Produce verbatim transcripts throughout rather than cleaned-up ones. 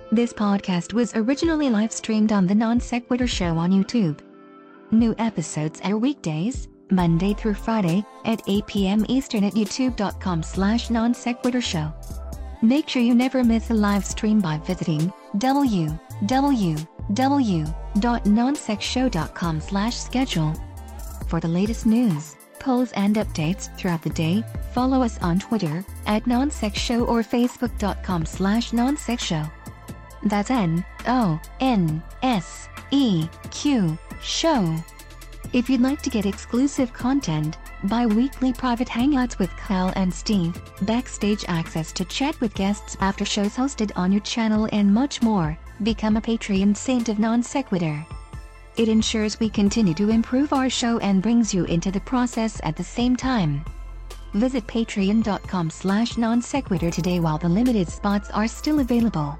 This podcast was originally live streamed on the Non Sequitur Show on YouTube. New episodes air weekdays, Monday through Friday, at eight p.m. Eastern at youtube.com slash non sequitur show. Make sure you never miss a live stream by visiting w w w dot non sec show dot com slash schedule. For the latest news, polls and updates throughout the day, follow us on Twitter at nonsec show or facebook.com slash nonsec show. That's N O N S E Q show. If you'd like to get exclusive content, bi-weekly private hangouts with Kyle and Steve, backstage access to chat with guests after shows hosted on your channel and much more, become a Patreon saint of Non Sequitur. It ensures we continue to improve our show and brings you into the process at the same time. Visit patreon.com slash non sequitur today while the limited spots are still available.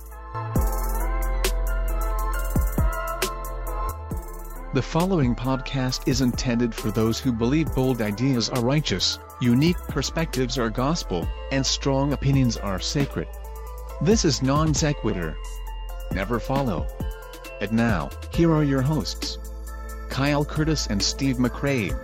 The following podcast is intended for those who believe bold ideas are righteous, unique perspectives are gospel, and strong opinions are sacred. This is Non Sequitur. Never follow. And now, here are your hosts, Kyle Curtis and Steve McCrae.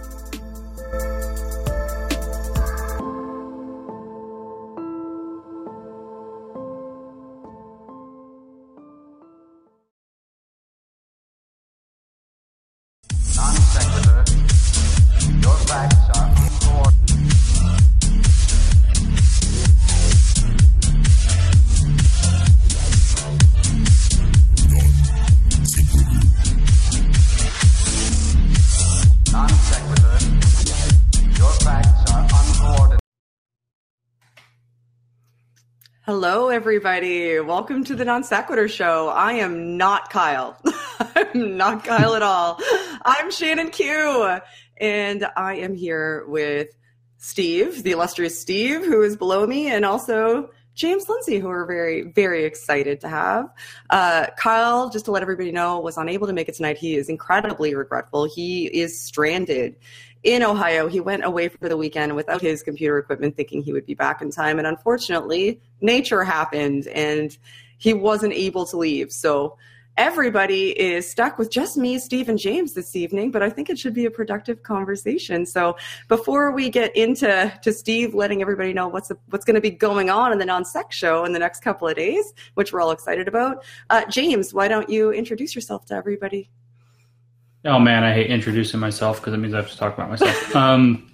Hello, everybody. Welcome to the Non Sequitur Show. I am not Kyle. I'm not Kyle at all. I'm Shannon Q, and I am here with Steve, the illustrious Steve, who is below me, and also James Lindsay, who we're very, very excited to have. Uh, Kyle, just to let everybody know, was unable to make it tonight. He is incredibly regretful. He is stranded in Ohio. He went away for the weekend without his computer equipment, thinking he would be back in time. And unfortunately, nature happened and he wasn't able to leave. So everybody is stuck with just me, Steve, and James this evening, but I think it should be a productive conversation. So before we get into to Steve letting everybody know what's the, what's going to be going on in the Non-Sec Show in the next couple of days, which we're all excited about, uh, James, why don't you introduce yourself to everybody? Oh man, I hate introducing myself because it means I have to talk about myself. um,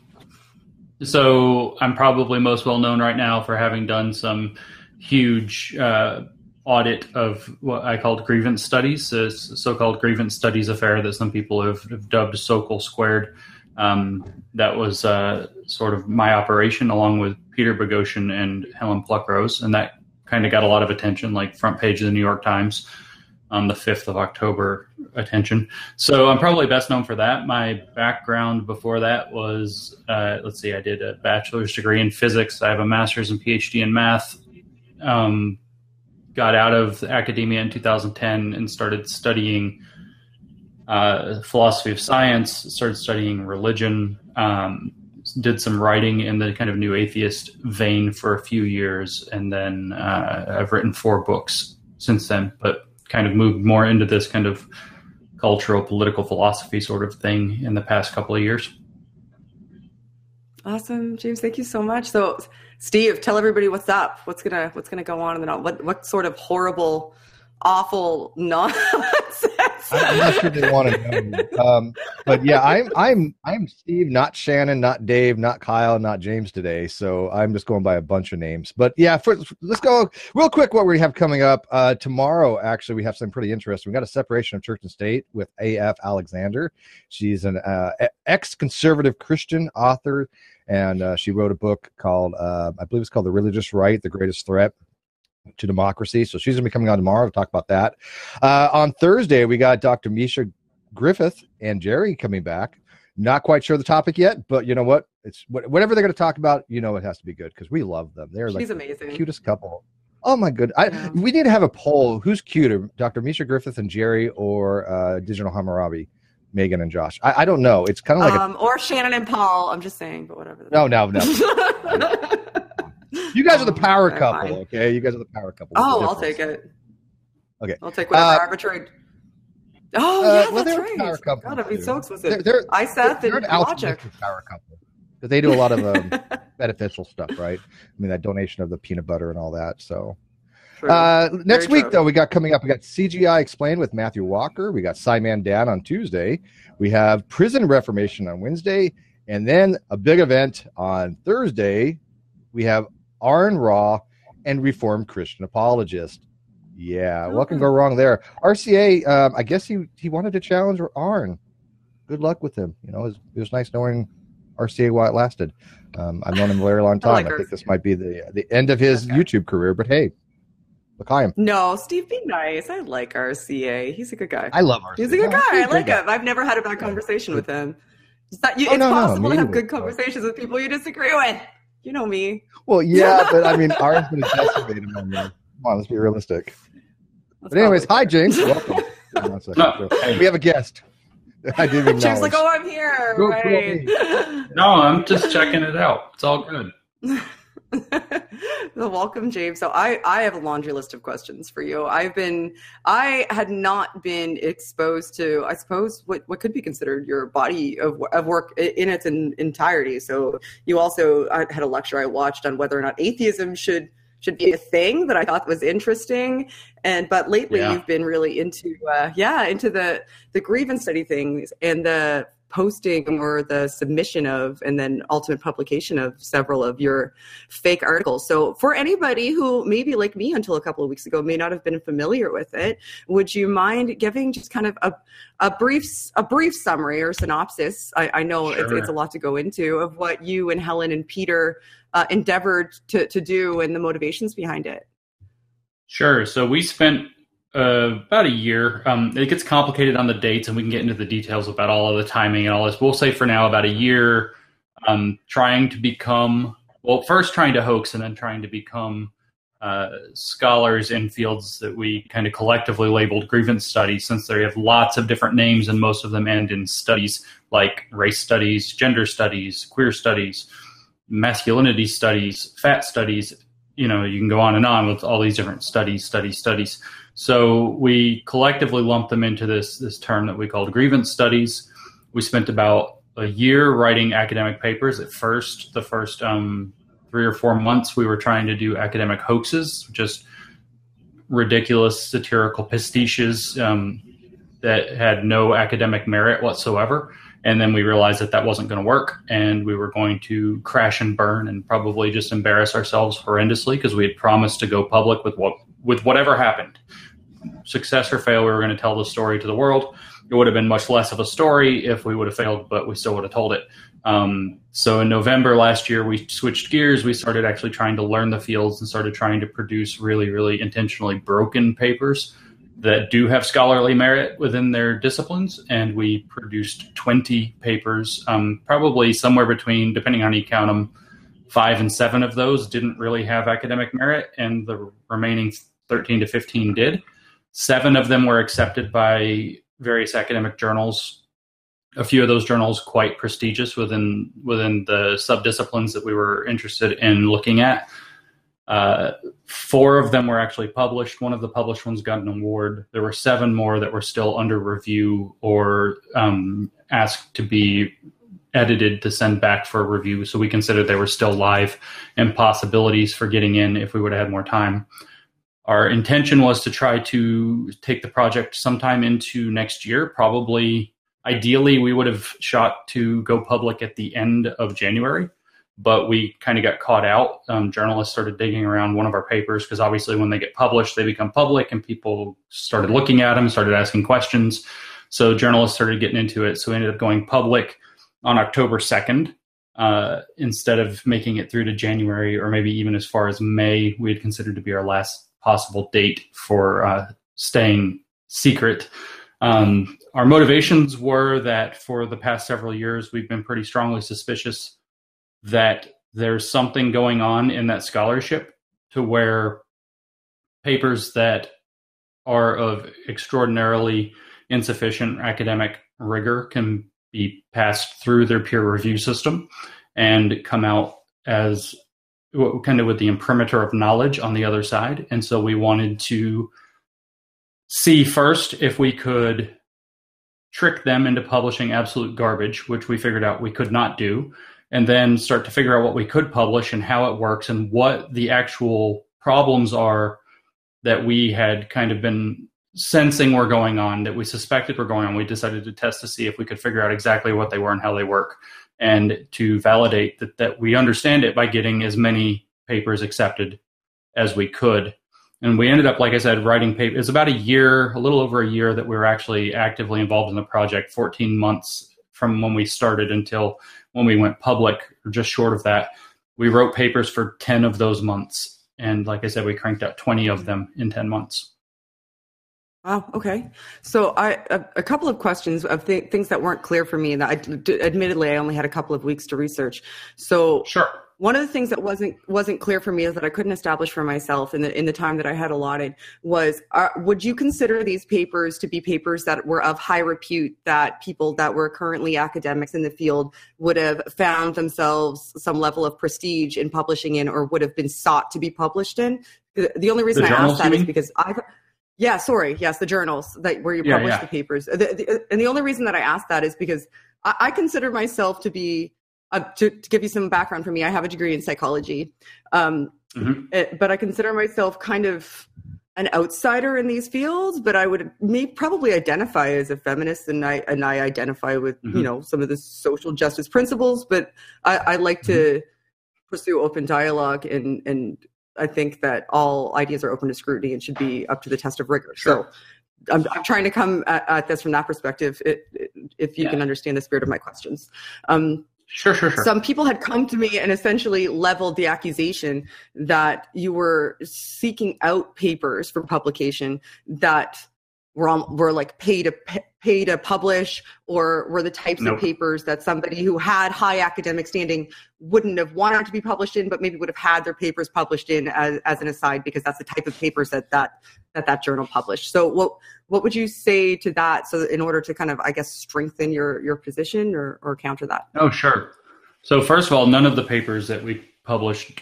so I'm probably most well known right now for having done some huge uh, audit of what I called grievance studies, a so-called grievance studies affair that some people have, have dubbed Sokol Squared. Um, that was uh, sort of my operation along with Peter Boghossian and Helen Pluckrose, and that kind of got a lot of attention, like front page of the New York Times on the fifth of October attention. So I'm probably best known for that. My background before that was, uh, let's see, I did a bachelor's degree in physics. I have a master's and PhD in math. Um, got out of academia in two thousand ten and started studying uh, philosophy of science, started studying religion, um, did some writing in the kind of new atheist vein for a few years. And then uh, I've written four books since then, but kind of moved more into this kind of cultural, political philosophy sort of thing in the past couple of years. Awesome, James. Thank you so much. So, Steve, tell everybody what's up. What's gonna what's gonna go on in the what what sort of horrible, awful nonsense? I'm not sure they want to know. Um, but yeah, I'm I'm I'm Steve, not Shannon, not Dave, not Kyle, not James today. So I'm just going by a bunch of names. But yeah, for, let's go real quick. What we have coming up uh, tomorrow? Actually, we have something pretty interesting. We got a separation of church and state with A F Alexander. She's an uh, ex-conservative Christian author, and uh, she wrote a book called uh, I believe it's called The Religious Right: The Greatest Threat to Democracy. So she's going to be coming on tomorrow to talk about that. Uh, on Thursday, we got Doctor Misha Griffith and Jerry coming back. Not quite sure the topic yet, but you know what? It's whatever they're going to talk about, you know it has to be good because we love them. They're She's like amazing. The cutest couple. Oh my good. I, yeah. We need to have a poll. Who's cuter, Doctor Misha Griffith and Jerry or uh, Digital Hammurabi, Megan and Josh? I, I don't know. It's kind of like um, a, or Shannon and Paul. I'm just saying, but whatever. No, no, no. You guys are the power okay, couple, fine. okay? You guys are the power couple. Oh, I'll take it. Okay. I'll take whatever Uh, arbitrary. Oh, Uh, yeah, well, that's they're right. a power couple. God, I'd be too. so explicit. They're, they're, I, Seth, they're and an Logic. altruistic power couple. Because they do a lot of um, beneficial stuff, right? I mean, that donation of the peanut butter and all that. So, True. uh, next Very week, true. though, we got coming up, we got C G I Explained with Matthew Walker. We got Simon Dan on Tuesday. We have Prison Reformation on Wednesday. And then a big event on Thursday. We have Aaron Raw and Reformed Christian Apologist. Yeah, what can go wrong there? R C A, um, I guess he, he wanted to challenge Aaron. Good luck with him. You know, it was, it was nice knowing R C A while it lasted. Um, I've known him a very long time. I, like I think R C A. this might be the the end of his Okay. YouTube career, but hey, look, I am. No, Steve, be nice. I like R C A. He's a good guy. I love R C A. He's a good Yeah, guy. he's I a like great him. I've never had a bad conversation with him. It's, not, you, Oh, it's no, no, possible me to have either. good conversations with people you disagree with. You know me. Well, yeah, but I mean, Aaron's going to decimate him on there. Come on, let's be realistic. That's But anyways, hi, probably fair. James. Welcome. Hold on a second. No, hey. We have a guest. I didn't even James know. like, oh, I'm here. Go, right. No, I'm just checking it out. It's all good. Well, welcome, James. So I, I have a laundry list of questions for you. I've been, I had not been exposed to, I suppose, what, what could be considered your body of, of work in its in, entirety. So you also I had a lecture I watched on whether or not atheism should should be a thing that I thought was interesting. And but lately Yeah. you've been really into, uh, yeah, into the the grievance study things and the posting or the submission of and then ultimate publication of several of your fake articles. So for anybody who maybe like me until a couple of weeks ago may not have been familiar with it, would you mind giving just kind of a, a brief a brief summary or synopsis? I, I know it's, Sure. it's a lot to go into of what you and Helen and Peter uh, endeavored to, to do and the motivations behind it. Sure. So we spent uh, about a year. Um, it gets complicated on the dates, and we can get into the details about all of the timing and all this. We'll say for now about a year um, trying to become, well, first trying to hoax and then trying to become uh, scholars in fields that we kind of collectively labeled grievance studies, since they have lots of different names and most of them end in studies like race studies, gender studies, queer studies, masculinity studies, fat studies. You know, you can go on and on with all these different studies, studies, studies. So we collectively lumped them into this this term that we called grievance studies. We spent about a year writing academic papers. At first, the first um, three or four months, we were trying to do academic hoaxes, just ridiculous satirical pastiches um, that had no academic merit whatsoever. And then we realized that that wasn't going to work, and we were going to crash and burn and probably just embarrass ourselves horrendously because we had promised to go public with what with whatever happened. Success or fail, we were going to tell the story to the world. It would have been much less of a story if we would have failed, but we still would have told it. Um, so in November last year, we switched gears. We started actually trying to learn the fields and started trying to produce really, really intentionally broken papers that do have scholarly merit within their disciplines. And we produced twenty papers, um, probably somewhere between, depending on how you count them, five and seven of those didn't really have academic merit, and the remaining thirteen to fifteen did. Seven of them were accepted by various academic journals. A few of those journals quite prestigious within within the subdisciplines that we were interested in looking at. Uh, four of them were actually published. One of the published ones got an award. There were seven more that were still under review or um, asked to be edited to send back for review. So we considered they were still live and possibilities for getting in if we would have had more time. Our intention was to try to take the project sometime into next year. Probably, ideally, we would have shot to go public at the end of January, but we kind of got caught out. Um, journalists started digging around one of our papers because obviously when they get published, they become public and people started looking at them, started asking questions. So journalists started getting into it. So we ended up going public on October second. Uh, instead of making it through to January or maybe even as far as May, we had considered to be our last possible date for uh, staying secret. Um, our motivations were that for the past several years, we've been pretty strongly suspicious that there's something going on in that scholarship to where papers that are of extraordinarily insufficient academic rigor can be passed through their peer review system and come out as kind of with the imprimatur of knowledge on the other side. And so we wanted to see first if we could trick them into publishing absolute garbage, which we figured out we could not do, and then start to figure out what we could publish and how it works and what the actual problems are that we had kind of been sensing were going on, that we suspected were going on. We decided to test to see if we could figure out exactly what they were and how they work, and to validate that, that we understand it by getting as many papers accepted as we could. And we ended up, like I said, writing paper. It's about a year, a little over a year that we were actually actively involved in the project, fourteen months from when we started until when we went public, or just short of that. We wrote papers for ten of those months. And like I said, we cranked out twenty of them in ten months. Wow. Okay. So I, a, a couple of questions of th- things that weren't clear for me, and that I, d- admittedly, I only had a couple of weeks to research. So sure. One of the things that wasn't wasn't clear for me is that I couldn't establish for myself in the in the time that I had allotted was, uh, would you consider these papers to be papers that were of high repute, that people that were currently academics in the field would have found themselves some level of prestige in publishing in, or would have been sought to be published in? The, the only reason the I journals, asked that is because I've yeah, sorry, yes, the journals that where you yeah, publish yeah. the papers, the, the, and the only reason that I asked that is because I, I consider myself to be. Uh, to, to give you some background for me, I have a degree in psychology, um, mm-hmm. it, but I consider myself kind of an outsider in these fields. But I would may probably identify as a feminist, and I and I identify with mm-hmm. you know some of the social justice principles. But I, I like mm-hmm. to pursue open dialogue, and and I think that all ideas are open to scrutiny and should be up to the test of rigor. Sure. So I'm, I'm trying to come at, at this from that perspective, it, it, if you yeah. can understand the spirit of my questions. Um, Sure, sure, sure. Some people had come to me and essentially leveled the accusation that you were seeking out papers for publication that were on, were like pay to pay to publish, or were the types nope. of papers that somebody who had high academic standing wouldn't have wanted to be published in, but maybe would have had their papers published in as, as an aside, because that's the type of papers that that that, that journal published. So what what would you say to that? So in order to kind of, I guess, strengthen your your position or or counter that? Oh, sure. So first of all, none of the papers that we published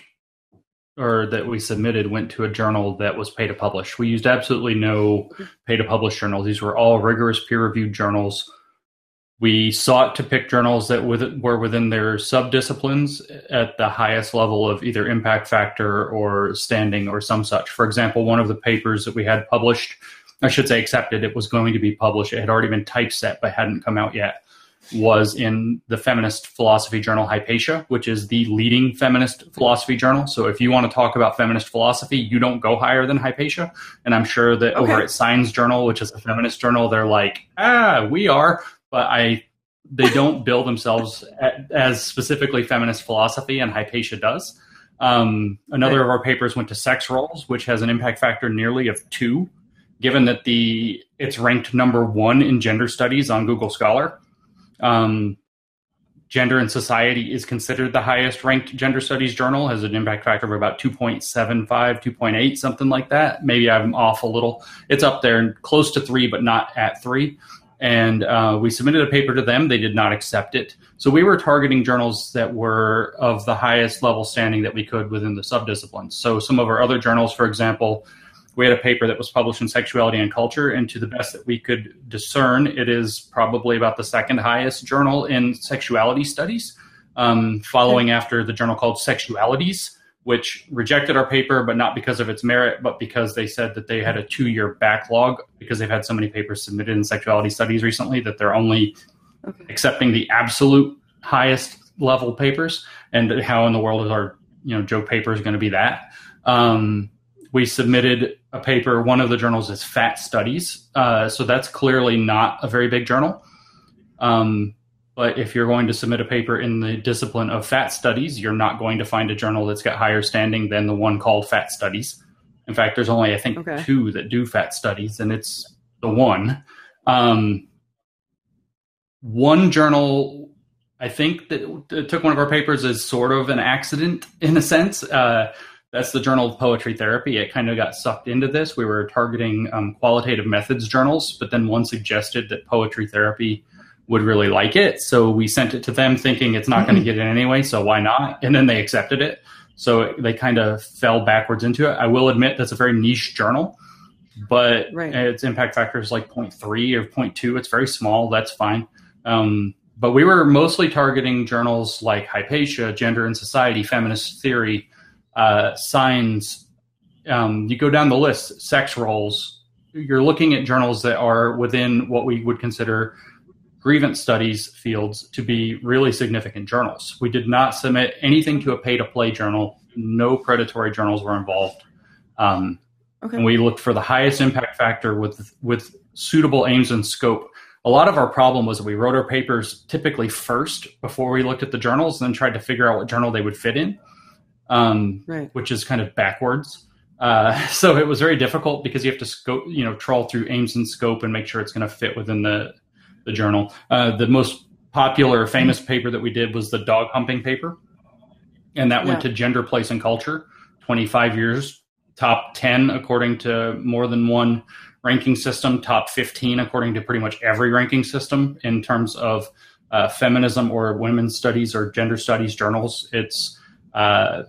or that we submitted went to a journal that was pay to publish. We used absolutely no pay to publish journals. These were all rigorous peer-reviewed journals. We sought to pick journals that were within their subdisciplines at the highest level of either impact factor or standing or some such. For example, one of the papers that we had published, I should say accepted, it was going to be published. It had already been typeset but hadn't come out yet, was in the feminist philosophy journal Hypatia, which is the leading feminist philosophy journal. So if you want to talk about feminist philosophy, you don't go higher than Hypatia. And I'm sure that okay. over at Science Journal, which is a feminist journal, they're like, ah, we are. But I, they don't bill themselves at, as specifically feminist philosophy, and Hypatia does. Um, another right. of our papers went to Sex Roles, which has an impact factor nearly of two, given that the it's ranked number one in gender studies on Google Scholar. Um, Gender and Society is considered the highest ranked gender studies journal, has an impact factor of about two point seven five, two point eight, something like that. Maybe I'm off a little. It's up there and close to three, but not at three. And uh, we submitted a paper to them. They did not accept it. So we were targeting journals that were of the highest level standing that we could within the subdisciplines. So some of our other journals, for example, we had a paper that was published in Sexuality and Culture, and to the best that we could discern, it is probably about the second highest journal in sexuality studies, um, following okay. after the journal called Sexualities, which rejected our paper, but not because of its merit, but because they said that they had a two-year backlog because they've had so many papers submitted in sexuality studies recently that they're only okay. accepting the absolute highest level papers. And how in the world is our, you know, joke paper is going to be that? Um, we submitted a paper. One of the journals is Fat Studies. Uh, so that's clearly not a very big journal. Um, but if you're going to submit a paper in the discipline of fat studies, you're not going to find a journal that's got higher standing than the one called Fat Studies. In fact, there's only, I think, okay. two that do fat studies, and it's the one. Um, one journal, I think, that, that took one of our papers as sort of an accident in a sense. Uh, That's the Journal of Poetry Therapy. It kind of got sucked into this. We were targeting um, qualitative methods journals, but then one suggested that Poetry Therapy would really like it. So we sent it to them thinking it's not going to get it anyway, so why not? And then they accepted it. So they kind of fell backwards into it. I will admit that's a very niche journal, but right. its impact factor is like zero point three or zero point two. It's very small. That's fine. Um, but we were mostly targeting journals like Hypatia, Gender and Society, Feminist Theory, uh, Signs. Um, you go down the list, Sex Roles. You're looking at journals that are within what we would consider grievance studies fields to be really significant journals. We did not submit anything to a pay-to-play journal. No predatory journals were involved. Um, okay. And we looked for the highest impact factor with with suitable aims and scope. A lot of our problem was that we wrote our papers typically first before we looked at the journals, and then tried to figure out what journal they would fit in, um, right. which is kind of backwards. Uh, so it was very difficult because you have to scope, you know, trawl through aims and scope and make sure it's going to fit within the the journal. Uh, the most popular, famous paper that we did was the dog humping paper. And that went yeah. to Gender, Place, and Culture, twenty-five years, top ten according to more than one ranking system, top fifteen according to pretty much every ranking system in terms of uh, feminism or women's studies or gender studies journals. It's uh,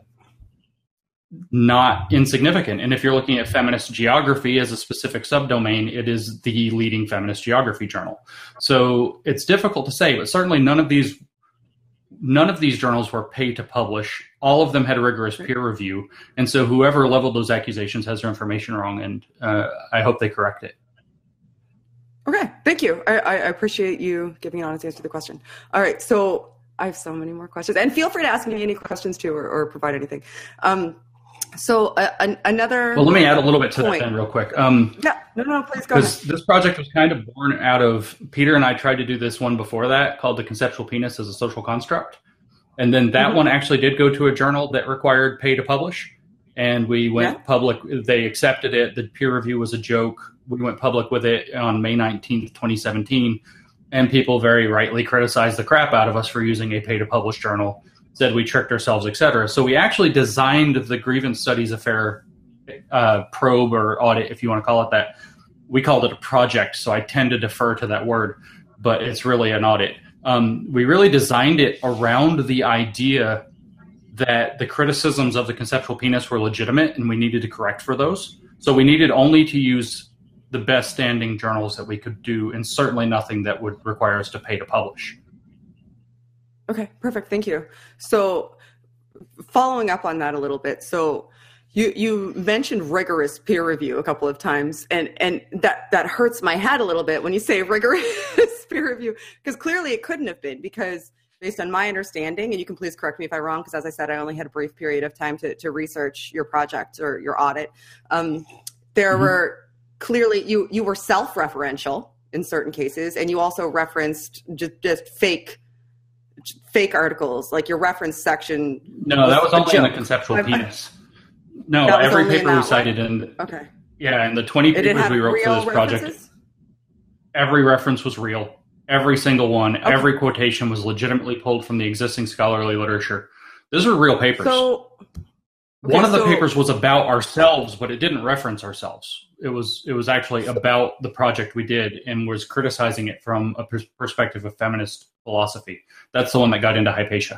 not insignificant. And if you're looking at feminist geography as a specific subdomain, it is the leading feminist geography journal. So it's difficult to say, but certainly none of these none of these journals were paid to publish. All of them had rigorous peer review. And so whoever leveled those accusations has their information wrong, and uh, I hope they correct it. Okay, thank you. I, I appreciate you giving an honest answer to the question. All right, so I have so many more questions. And feel free to ask me any questions too, or, or provide anything. Um, So uh, an, another. Well, let me add a little bit to point. that then real quick. Um, yeah, no, no, please go ahead. Because this project was kind of born out of, Peter and I tried to do this one before that called The Conceptual Penis as a Social Construct. And then that mm-hmm. one actually did go to a journal that required pay to publish. And we went yeah. public. They accepted it. The peer review was a joke. We went public with it on May nineteenth, twenty seventeen. And people very rightly criticized the crap out of us for using a pay to publish journal. Said we tricked ourselves, et cetera. So we actually designed the Grievance Studies Affair uh, probe or audit, if you want to call it that. We called it a project, so I tend to defer to that word, but it's really an audit. Um, we really designed it around the idea that the criticisms of the conceptual penis were legitimate and we needed to correct for those. So we needed only to use the best standing journals that we could do, and certainly nothing that would require us to pay to publish. Okay, perfect. Thank you. So following up on that a little bit, so you you mentioned rigorous peer review a couple of times, and, and that, that hurts my head a little bit when you say rigorous peer review, because clearly it couldn't have been, because based on my understanding, and you can please correct me if I'm wrong, because as I said, I only had a brief period of time to, to research your project or your audit. Um, there mm-hmm. were clearly, you, you were self-referential in certain cases, and you also referenced just, just fake fake articles, like your reference section. No, that was only in the conceptual penis. No, every paper we cited in, okay. yeah, in the twenty papers we wrote for this project, references? Every reference was real. Every single one, okay. Every quotation was legitimately pulled from the existing scholarly literature. Those are real papers. So, okay, one of the so, papers was about ourselves, but it didn't reference ourselves. It was it was actually about the project we did and was criticizing it from a pers- perspective of feminist philosophy. That's the one that got into Hypatia.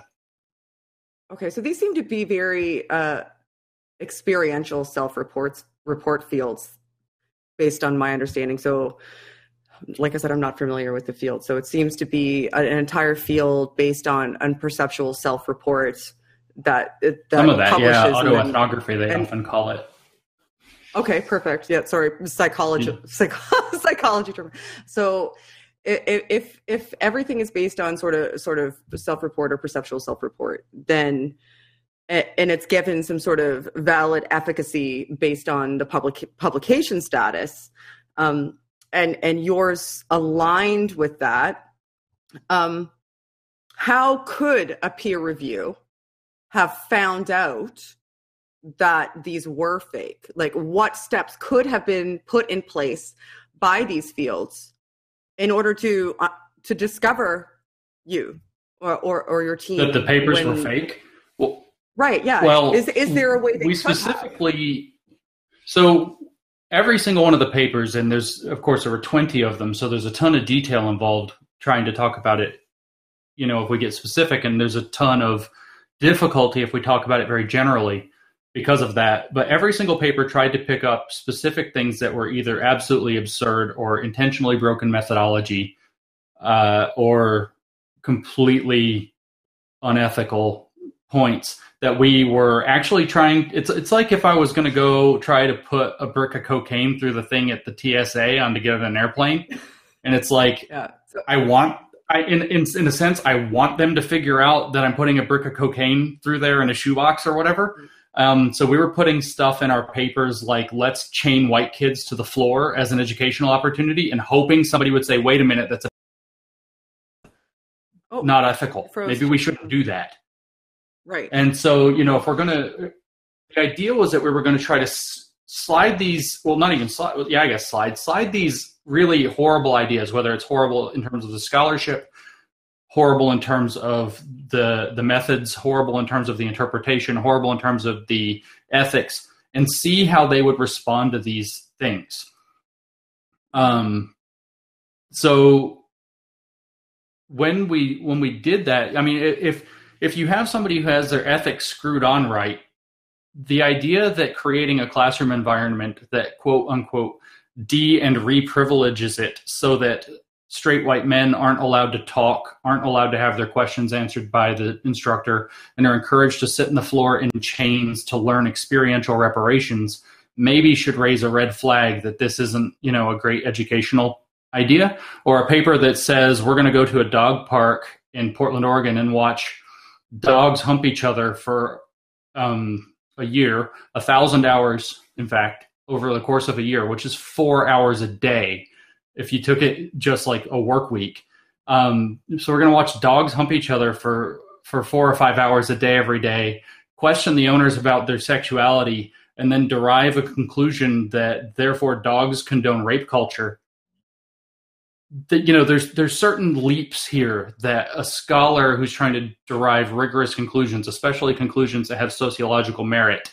Okay, so these seem to be very uh, experiential self-reports report fields, based on my understanding. So, like I said, I'm not familiar with the field, so it seems to be an entire field based on unperceptual self-reports that, that some of that, yeah, autoethnography they and, often call it. Okay, perfect. Yeah, sorry, psychology, yeah. psych, psychology term. So, if, if if everything is based on sort of sort of self-report or perceptual self-report, then and it's given some sort of valid efficacy based on the public publication status, um, and and yours aligned with that, um, how could a peer review have found out that these were fake? Like, what steps could have been put in place by these fields in order to uh, to discover you or, or, or your team that the papers when, were fake? Well, right. Yeah. Well, is is there a way that we specifically? So every single one of the papers, and there's of course there were twenty of them, so there's a ton of detail involved trying to talk about it. You know, if we get specific, and there's a ton of difficulty if we talk about it very generally because of that. But every single paper tried to pick up specific things that were either absolutely absurd or intentionally broken methodology, uh, or completely unethical points that we were actually trying. It's it's like if I was going to go try to put a brick of cocaine through the thing at the T S A on to get on an airplane, and it's like yeah. so, I want, I in, in in a sense, I want them to figure out that I'm putting a brick of cocaine through there in a shoebox or whatever. Um, so we were putting stuff in our papers like, let's chain white kids to the floor as an educational opportunity, and hoping somebody would say, wait a minute, that's a, oh, not ethical. froze. Maybe we shouldn't do that. Right. And so, you know, if we're going to, the idea was that we were going to try to s- slide these, well, not even slide, yeah, I guess slide, slide these really horrible ideas, whether it's horrible in terms of the scholarship, horrible in terms of the the methods, horrible in terms of the interpretation, horrible in terms of the ethics, and see how they would respond to these things. Um, so when we when we did that, I mean, if if you have somebody who has their ethics screwed on right, the idea that creating a classroom environment that quote unquote de and re-privileges it so that straight white men aren't allowed to talk, aren't allowed to have their questions answered by the instructor, and are encouraged to sit on the floor in chains to learn experiential reparations, maybe should raise a red flag that this isn't, you know, a great educational idea. Or a paper that says we're going to go to a dog park in Portland, Oregon and watch dogs hump each other for um, a year, a thousand hours, in fact, over the course of a year, which is four hours a day if you took it just like a work week. Um, so we're going to watch dogs hump each other for, for four or five hours a day every day, question the owners about their sexuality, and then derive a conclusion that therefore dogs condone rape culture. That, you know, there's there's certain leaps here that a scholar who's trying to derive rigorous conclusions, especially conclusions that have sociological merit,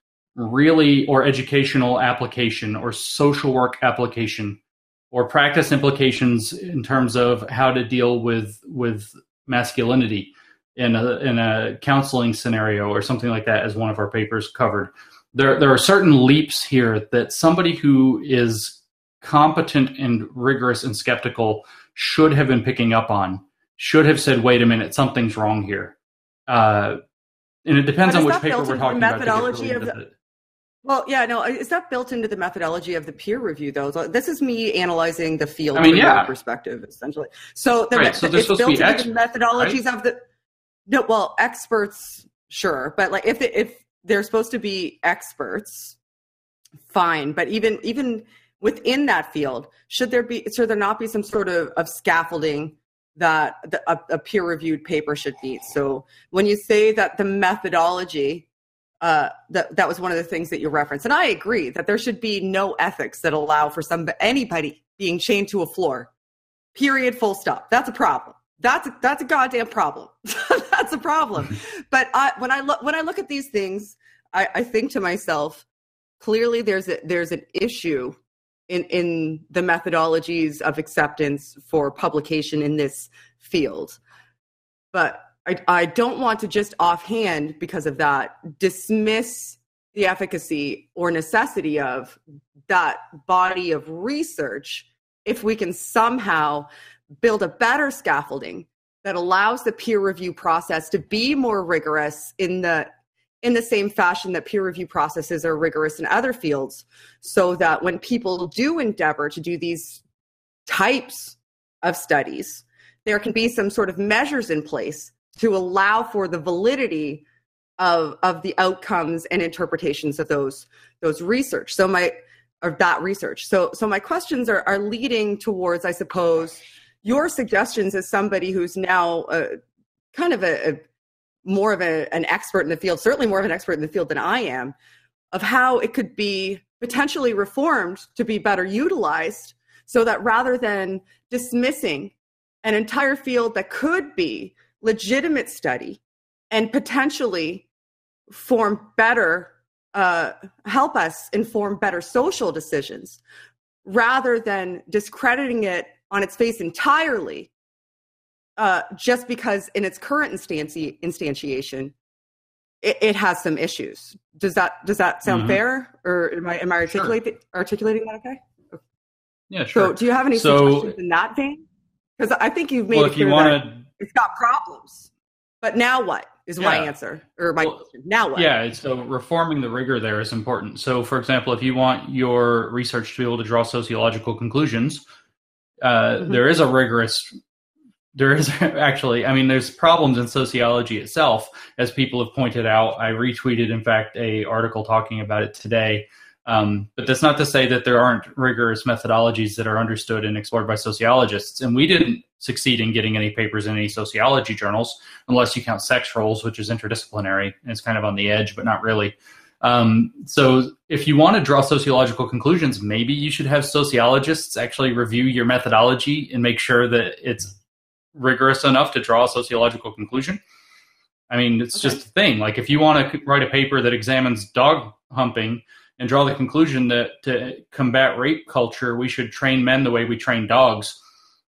really, or educational application or social work application or practice implications in terms of how to deal with with masculinity in a in a counseling scenario or something like that, as one of our papers covered. There there are certain leaps here that somebody who is competent and rigorous and skeptical should have been picking up on, should have said, wait a minute, something's wrong here. Uh, and it depends on which paper we're talking about. Methodology of the, well, yeah, no, is that built into the methodology of the peer review, though? So this is me analyzing the field I mean, from yeah. your perspective, essentially. So, the, right, so it's built into ex- the methodologies right? of the, no, well, experts, sure. But like if, if they're supposed to be experts, fine. But even, even, within that field, should there be, should there not be some sort of, of scaffolding that the, a, a peer-reviewed paper should meet? So when you say that the methodology, uh, that that was one of the things that you referenced, and I agree that there should be no ethics that allow for some anybody being chained to a floor. Period. Full stop. That's a problem. That's a, that's a goddamn problem. That's a problem. But I, when I look when I look at these things, I, I think to myself, clearly there's a, there's an issue in, in the methodologies of acceptance for publication in this field. But I, I don't want to just offhand, because of that, dismiss the efficacy or necessity of that body of research if we can somehow build a better scaffolding that allows the peer review process to be more rigorous in the in the same fashion that peer review processes are rigorous in other fields, so that when people do endeavor to do these types of studies, there can be some sort of measures in place to allow for the validity of, of the outcomes and interpretations of those, those research. So my, or that research. So, so my questions are, are leading towards, I suppose, your suggestions as somebody who's now uh, kind of a, a more of a, an expert in the field, certainly more of an expert in the field than I am, of how it could be potentially reformed to be better utilized, so that rather than dismissing an entire field that could be legitimate study and potentially form better, uh, help us inform better social decisions, rather than discrediting it on its face entirely, Uh, just because in its current instanti- instantiation, it, it has some issues. Does that does that sound Mm-hmm. fair, or am I am I articulating Sure. articulating that okay? Yeah, sure. So, do you have any So- suggestions in that vein? Because I think you've made Well, it if clear you that want it's got problems. But now what is my Yeah. answer or my Well, question? Now what? Yeah, so reforming the rigor there is important. So, for example, if you want your research to be able to draw sociological conclusions, uh, Mhm. there is a rigorous. There is actually, I mean, there's problems in sociology itself, as people have pointed out. I retweeted, in fact, a article talking about it today. Um, but that's not to say that there aren't rigorous methodologies that are understood and explored by sociologists. And we didn't succeed in getting any papers in any sociology journals, unless you count sex roles, which is interdisciplinary and it's kind of on the edge, but not really. Um, so if you want to draw sociological conclusions, maybe you should have sociologists actually review your methodology and make sure that it's rigorous enough to draw a sociological conclusion. I mean, it's Okay. just a thing. Like if you want to write a paper that examines dog humping and draw the conclusion that to combat rape culture, we should train men the way we train dogs,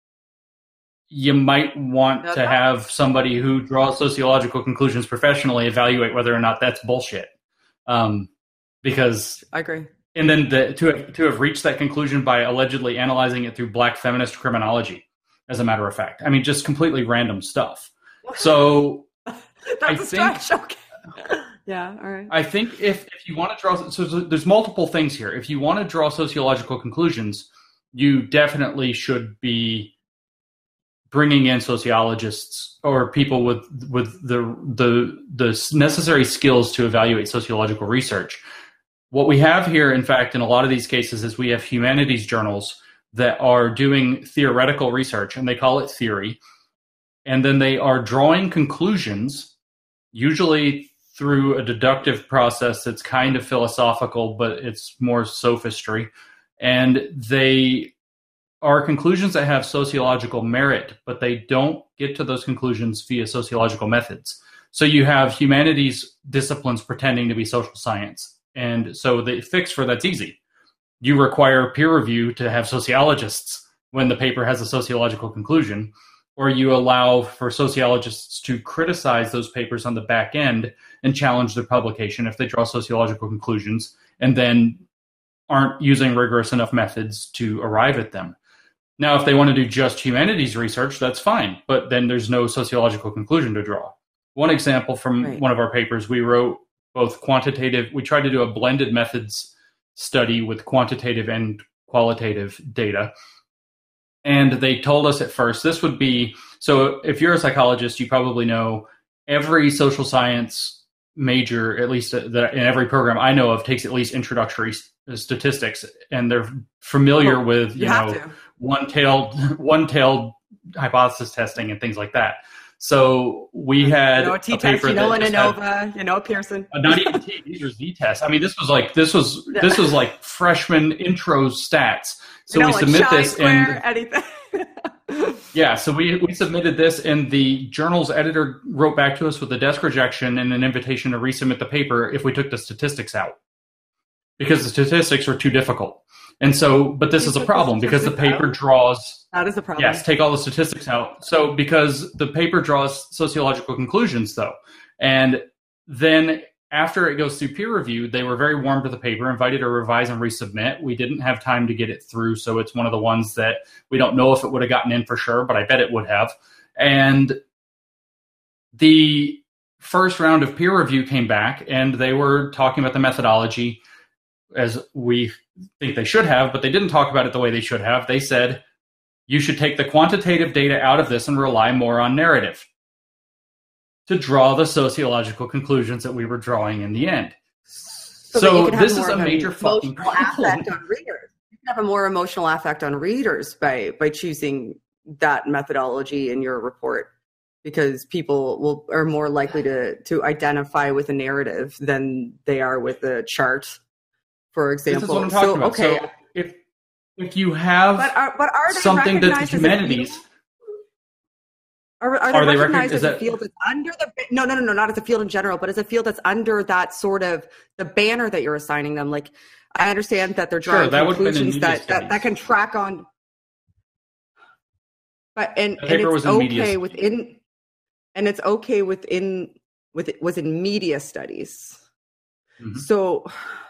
you might want That's to right. have somebody who draws sociological conclusions professionally evaluate whether or not that's bullshit. Um, because I agree. and then the, to have, to have reached that conclusion by allegedly analyzing it through black feminist criminology, as a matter of fact. I mean, just completely random stuff. So That's I a think- stretch. Okay. Yeah. All right. I think if, if you want to draw, so there's multiple things here. If you want to draw sociological conclusions, you definitely should be bringing in sociologists or people with with the the the necessary skills to evaluate sociological research. What we have here, in fact, in a lot of these cases, is we have humanities journals that are doing theoretical research, and they call it theory, and then they are drawing conclusions, usually through a deductive process that's kind of philosophical, but it's more sophistry, and they are conclusions that have sociological merit, but they don't get to those conclusions via sociological methods. So you have humanities disciplines pretending to be social science. And so the fix for that's easy. You require peer review to have sociologists when the paper has a sociological conclusion, or you allow for sociologists to criticize those papers on the back end and challenge their publication if they draw sociological conclusions and then aren't using rigorous enough methods to arrive at them. Now, if they want to do just humanities research, that's fine, but then there's no sociological conclusion to draw. One example from Right. one of our papers, we wrote both quantitative, we tried to do a blended methods study with quantitative and qualitative data. And they told us at first this would be, so if you're a psychologist, you probably know every social science major, at least that in every program I know of, takes at least introductory statistics, and they're familiar Oh, with, you, You have know, to. one-tailed one-tailed hypothesis testing and things like that. So we had You know, a a T-test, paper you know, that an just had- ANOVA, you know, a Pearson. uh, not even T, these are Z-tests. I mean, this was like this was Yeah. this was like freshman intro stats. So you know, we like submit Chi this Square, and anything. yeah, so we we submitted this, and the journal's editor wrote back to us with a desk rejection and an invitation to resubmit the paper if we took the statistics out, because the statistics were too difficult. And so, but this You is a took the problem because the statistics paper out? draws. That is a problem. Yes, take all the statistics out. So because the paper draws sociological conclusions, though, and then after it goes through peer review, they were very warm to the paper, invited to revise and resubmit. We didn't have time to get it through, so it's one of the ones that we don't know if it would have gotten in for sure, but I bet it would have. And the first round of peer review came back, and they were talking about the methodology as we think they should have, but they didn't talk about it the way they should have. They said, you should take the quantitative data out of this and rely more on narrative to draw the sociological conclusions that we were drawing in the end. So, So that you can have this is more a of an major fucking emotional problem. affect on readers. You can have a more emotional affect on readers by by choosing that methodology in your report, because people will are more likely to to identify with a narrative than they are with a chart, for example. This is what I'm talking so, about. Okay, So if if you have but are but are they something recognized that's as a humanities, field? Are, are they Are they recognized recog- as is a that- field that's under the no no no no not as a field in general, but as a field that's under that sort of the banner that you're assigning them? Like, I understand that they're Sure, drawing that would have been in conclusions media that, that that studies. can track on, but and, The and paper it's was in media okay studies. within and it's okay within with was in media studies. Mm-hmm. So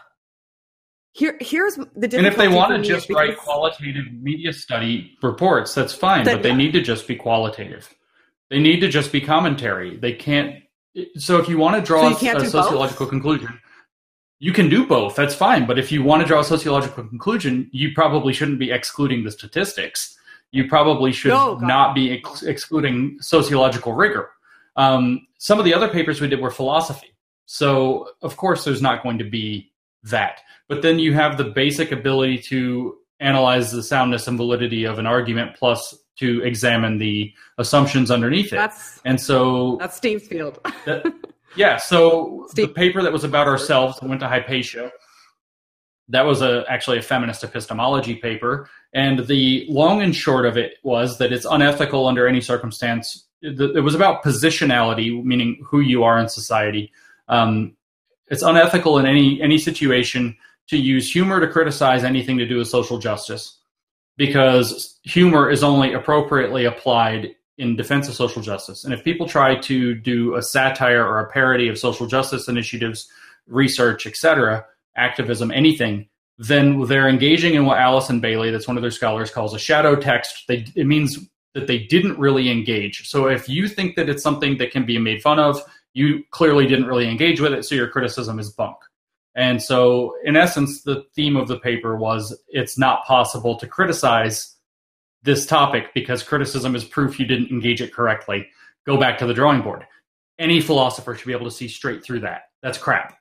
here, here's the difficulty. And if they want to for me just is because- write qualitative media study reports, that's fine, That- but they need to just be qualitative. They need to just be commentary. They can't. So if you want to draw So you a, can't a do sociological both? conclusion, you can do both. That's fine. But if you want to draw a sociological conclusion, you probably shouldn't be excluding the statistics. You probably should No, God. not be ex- excluding sociological rigor. Um, some of the other papers we did were philosophy. So, of course, there's not going to be that. But then you have the basic ability to analyze the soundness and validity of an argument, plus to examine the assumptions underneath it. That's and so that's Steve's field. that, yeah, so Steve- the paper that was about ourselves that went to Hypatia, that was a actually a feminist epistemology paper. And the long and short of it was that it's unethical under any circumstance. It, it was about positionality, meaning who you are in society. Um, it's unethical in any any situation to use humor to criticize anything to do with social justice, because humor is only appropriately applied in defense of social justice. And if people try to do a satire or a parody of social justice initiatives, research, et cetera, activism, anything, then they're engaging in what Allison Bailey, that's one of their scholars, calls a shadow text. They, it means that they didn't really engage. So if you think that it's something that can be made fun of, you clearly didn't really engage with it, so your criticism is bunk. And so, in essence, the theme of the paper was it's not possible to criticize this topic because criticism is proof you didn't engage it correctly. Go back to the drawing board. Any philosopher should be able to see straight through that. That's crap.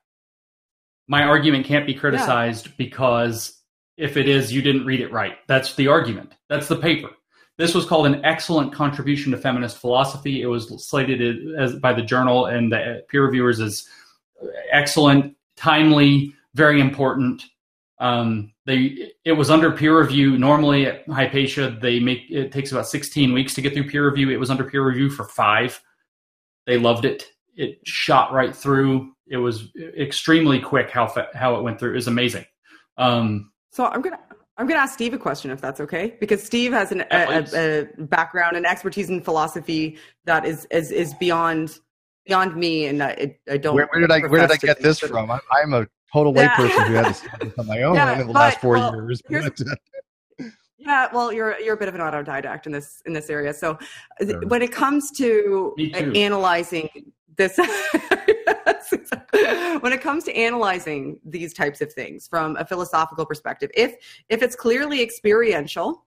My argument can't be criticized yeah. because if it is, you didn't read it right. That's the argument. That's the paper. This was called an excellent contribution to feminist philosophy. It was slated as, by the journal and the peer reviewers as excellent, timely, very important. Um, they it was under peer review. Normally at Hypatia, they make it takes about sixteen weeks to get through peer review. It was under peer review for five. They loved it. It shot right through. It was extremely quick how how it went through. It was amazing. Um, so I'm gonna I'm gonna ask Steve a question, if that's okay, because Steve has an, a, a, a background and expertise in philosophy that is is, is beyond beyond me, and I, I don't. Where, where did I where did I get this from? I'm, I'm a total yeah. layperson who had to study this on my own yeah, in the but, last four well, years. Yeah, well, you're you're a bit of an autodidact in this in this area. So sure. when it comes to analyzing this, when it comes to analyzing these types of things from a philosophical perspective, if if it's clearly experiential,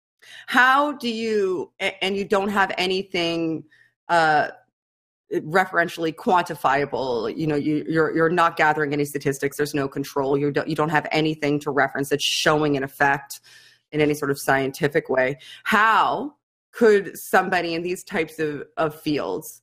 how do you and you don't have anything uh, referentially quantifiable? You know, you, you're you're not gathering any statistics. There's no control. You don't you don't have anything to reference that's showing an effect in any sort of scientific way. How could somebody in these types of, of fields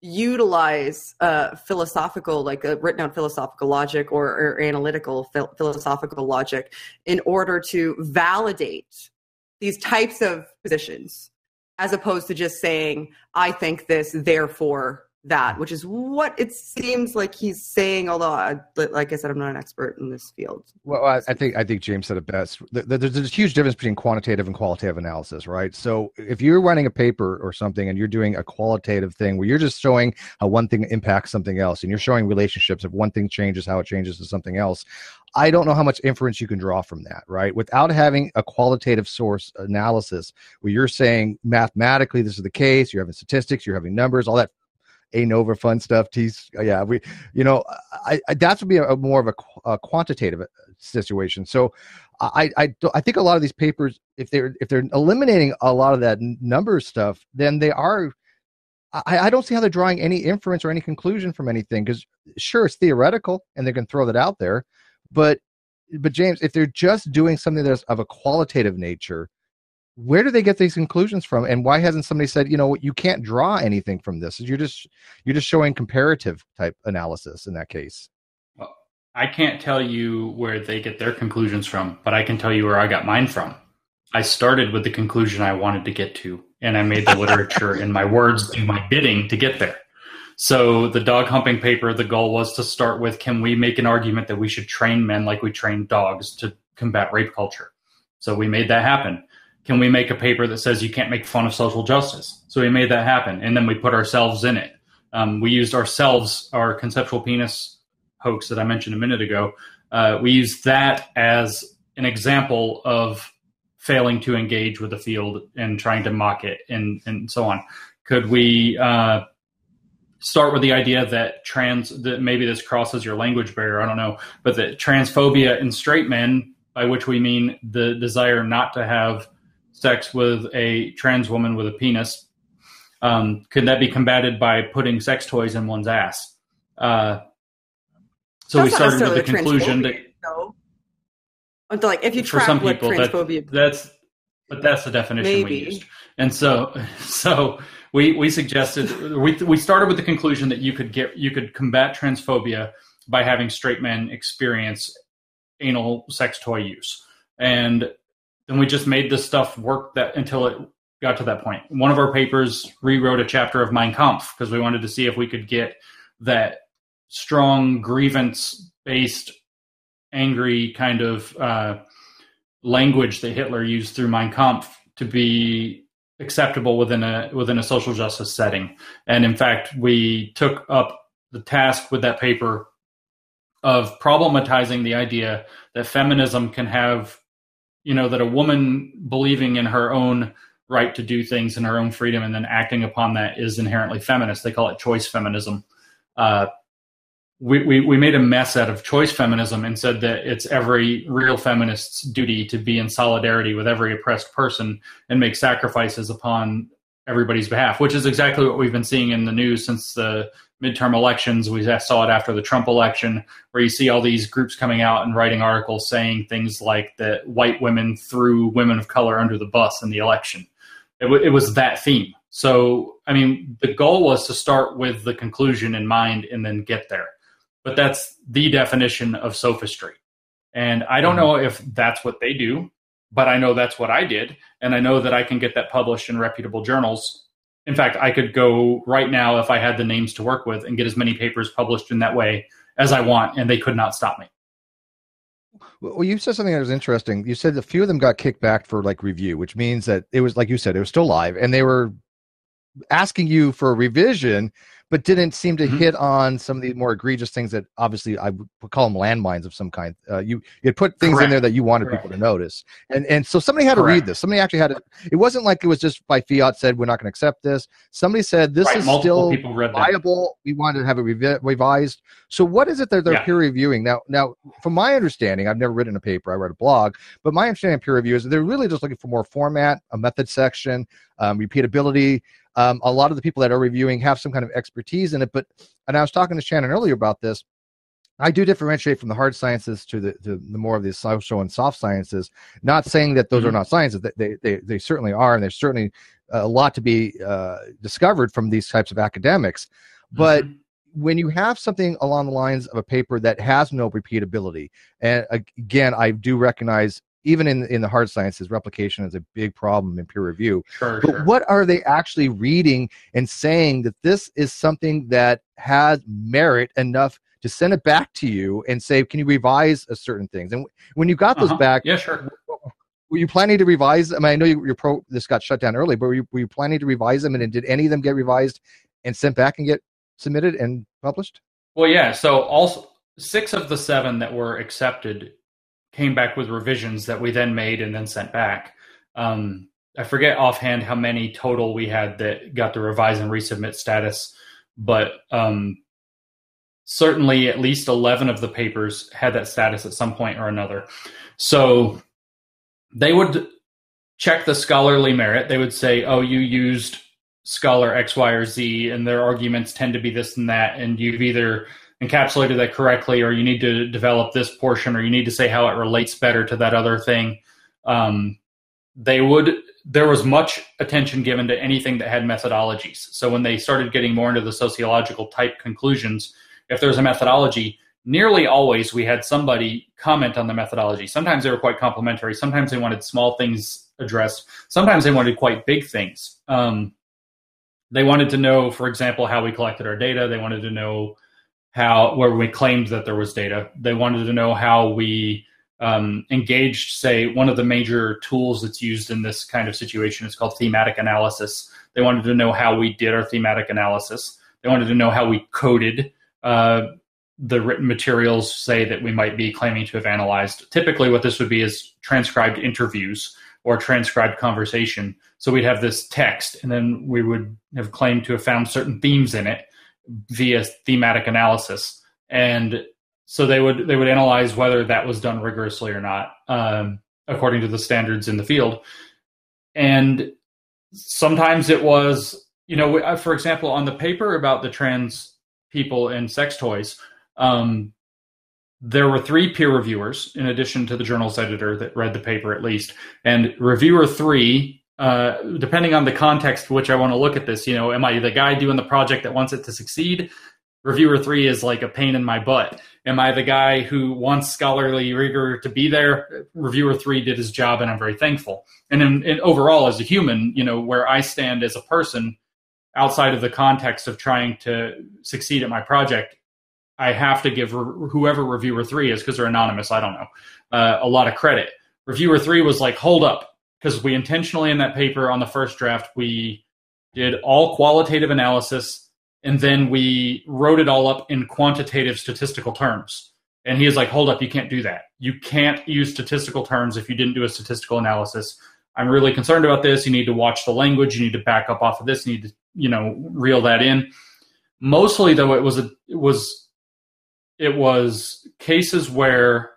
utilize uh, philosophical, like a written out philosophical logic or, or analytical phil- philosophical logic in order to validate these types of positions, as opposed to just saying, I think this, therefore that, which is what it seems like he's saying, although, I, like I said, I'm not an expert in this field. Well, I, I think I think James said it best. There's a huge difference between quantitative and qualitative analysis, right? So if you're writing a paper or something and you're doing a qualitative thing where you're just showing how one thing impacts something else, and you're showing relationships, if one thing changes, how it changes to something else, I don't know how much inference you can draw from that, right? Without having a qualitative source analysis where you're saying mathematically this is the case, you're having statistics, you're having numbers, all that ANOVA fun stuff. Tease, yeah, we, you know, I, I that would be a, a more of a, a quantitative situation. So, I, I, I think a lot of these papers, if they're if they're eliminating a lot of that number stuff, then they are. I, I don't see how they're drawing any inference or any conclusion from anything. Because sure, it's theoretical, and they can throw that out there, but but James, if they're just doing something that's of a qualitative nature, where do they get these conclusions from, and why hasn't somebody said, you know, you can't draw anything from this? You're just you're just showing comparative type analysis in that case. Well, I can't tell you where they get their conclusions from, but I can tell you where I got mine from. I started with the conclusion I wanted to get to, and I made the literature and my words do my bidding to get there. So the dog humping paper, the goal was to start with, can we make an argument that we should train men like we train dogs to combat rape culture? So we made that happen. Can we make a paper that says you can't make fun of social justice? So we made that happen. And then we put ourselves in it. Um, we used ourselves, our conceptual penis hoax that I mentioned a minute ago. Uh, we used that as an example of failing to engage with the field and trying to mock it and, and so on. Could we uh, start with the idea that trans, that maybe this crosses your language barrier, I don't know, but that transphobia in straight men, by which we mean the desire not to have sex with a trans woman with a penis, um, could that be combated by putting sex toys in one's ass? Uh, so That's we started with the conclusion that no. Like if you for track some what people transphobia, that, that's but that's the definition Maybe. we used, and so so we we suggested we we started with the conclusion that you could get you could combat transphobia by having straight men experience anal sex toy use, and then we just made this stuff work that until it got to that point. One of our papers rewrote a chapter of Mein Kampf because we wanted to see if we could get that strong grievance-based, angry kind of uh, language that Hitler used through Mein Kampf to be acceptable within a within a social justice setting. And in fact, we took up the task with that paper of problematizing the idea that feminism can have, you know, that a woman believing in her own right to do things in her own freedom and then acting upon that is inherently feminist. They call it choice feminism. Uh, we, we, we made a mess out of choice feminism and said that it's every real feminist's duty to be in solidarity with every oppressed person and make sacrifices upon everybody's behalf, which is exactly what we've been seeing in the news since the midterm elections. We saw it after the Trump election, where you see all these groups coming out and writing articles saying things like that white women threw women of color under the bus in the election. It, w- it was that theme. So, I mean, the goal was to start with the conclusion in mind and then get there. But that's the definition of sophistry. And I don't know if that's what they do, but I know that's what I did. And I know that I can get that published in reputable journals. In fact, I could go right now, if I had the names to work with, and get as many papers published in that way as I want, and they could not stop me. Well, you said something that was interesting. You said a few of them got kicked back for like review, which means that it was, like you said, it was still live, and they were asking you for a revision, but didn't seem to mm-hmm. hit on some of the more egregious things that obviously I would call them landmines of some kind. Uh, you you had put things Correct. in there that you wanted Correct. people to notice. And and so somebody had Correct. to read this. Somebody actually had to, it wasn't like it was just by fiat said, we're not going to accept this. Somebody said, this right. is Multiple still viable. We wanted to have it revi- revised. So what is it that they're yeah. peer reviewing? Now, now, from my understanding, I've never written a paper, I wrote a blog, but my understanding of peer review is that they're really just looking for more format, a method section, um, repeatability. Um, a lot of the people that are reviewing have some kind of expertise in it, but, and I was talking to Shannon earlier about this, I do differentiate from the hard sciences to the, to the more of the social and soft sciences, not saying that those mm-hmm. are not sciences, they, they, they certainly are, and there's certainly a lot to be uh, discovered from these types of academics. But mm-hmm. when you have something along the lines of a paper that has no repeatability, and again, I do recognize even in in the hard sciences, replication is a big problem in peer review. Sure, but sure. what are they actually reading and saying that this is something that has merit enough to send it back to you and say, can you revise a certain things? And when you got those uh-huh. back, yeah, sure. Were you planning to revise? I mean, I know you, your pro this got shut down early, but were you, were you planning to revise them? And did any of them get revised and sent back and get submitted and published? Well, yeah. So all six of the seven that were accepted came back with revisions that we then made and then sent back. Um, I forget offhand how many total we had that got the revise and resubmit status, but um, certainly at least eleven of the papers had that status at some point or another. So they would check the scholarly merit. They would say, oh, you used scholar X, Y, or Z, and their arguments tend to be this and that, and you've either encapsulated that correctly, or you need to develop this portion, or you need to say how it relates better to that other thing. Um, they would, there was much attention given to anything that had methodologies. So when they started getting more into the sociological type conclusions, if there's a methodology, nearly always we had somebody comment on the methodology. Sometimes they were quite complimentary. Sometimes they wanted small things addressed. Sometimes they wanted quite big things. Um, they wanted to know, for example, how we collected our data. They wanted to know how, where we claimed that there was data. They wanted to know how we um, engaged, say, one of the major tools that's used in this kind of situation is called thematic analysis. They wanted to know how we did our thematic analysis. They wanted to know how we coded uh, the written materials, say, that we might be claiming to have analyzed. Typically what this would be is transcribed interviews or transcribed conversation. So we'd have this text, and then we would have claimed to have found certain themes in it via thematic analysis. And so they would they would analyze whether that was done rigorously or not, um, according to the standards in the field. And sometimes it was, you know, for example, on the paper about the trans people and sex toys, um, there were three peer reviewers in addition to the journal's editor that read the paper at least. And reviewer three, uh, depending on the context which I want to look at this, you know, am I the guy doing the project that wants it to succeed? Reviewer three is like a pain in my butt. Am I the guy who wants scholarly rigor to be there? Reviewer three did his job, and I'm very thankful. And, in, and overall, as a human, you know, where I stand as a person outside of the context of trying to succeed at my project, I have to give whoever reviewer three is, because they're anonymous, I don't know, uh, a lot of credit. Reviewer three was like, hold up, because we intentionally in that paper on the first draft, we did all qualitative analysis, and then we wrote it all up in quantitative statistical terms. And he is like, hold up, you can't do that. You can't use statistical terms if you didn't do a statistical analysis. I'm really concerned about this. You need to watch the language. You need to back up off of this. You need to, you know, reel that in. Mostly, though, it was a, it was it was cases where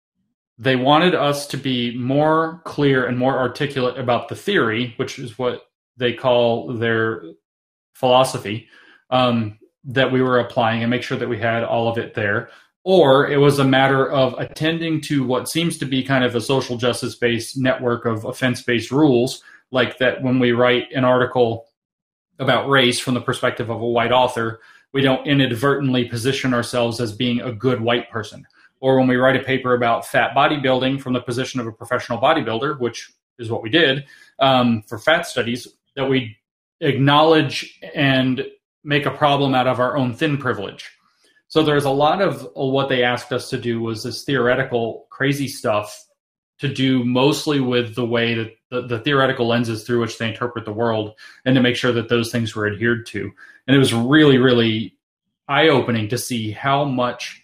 they wanted us to be more clear and more articulate about the theory, which is what they call their philosophy, um, that we were applying, and make sure that we had all of it there. Or it was a matter of attending to what seems to be kind of a social justice-based network of offense-based rules, like that when we write an article about race from the perspective of a white author, we don't inadvertently position ourselves as being a good white person. Or when we write a paper about fat bodybuilding from the position of a professional bodybuilder, which is what we did um, for fat studies, that we acknowledge and make a problem out of our own thin privilege. So there's a lot of what they asked us to do was this theoretical crazy stuff to do mostly with the way that the, the theoretical lenses through which they interpret the world, and to make sure that those things were adhered to. And it was really, really eye-opening to see how much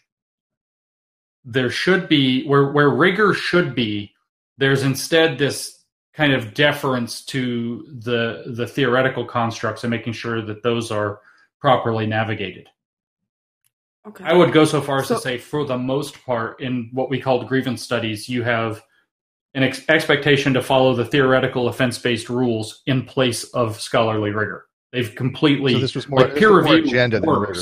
there should be, where, where rigor should be, there's instead this kind of deference to the the theoretical constructs and making sure that those are properly navigated. Okay. I would go so far as so, to say, for the most part, in what we called grievance studies, you have an ex- expectation to follow the theoretical offense-based rules in place of scholarly rigor. They've completely... So this was more, like, peer review agenda than rigor.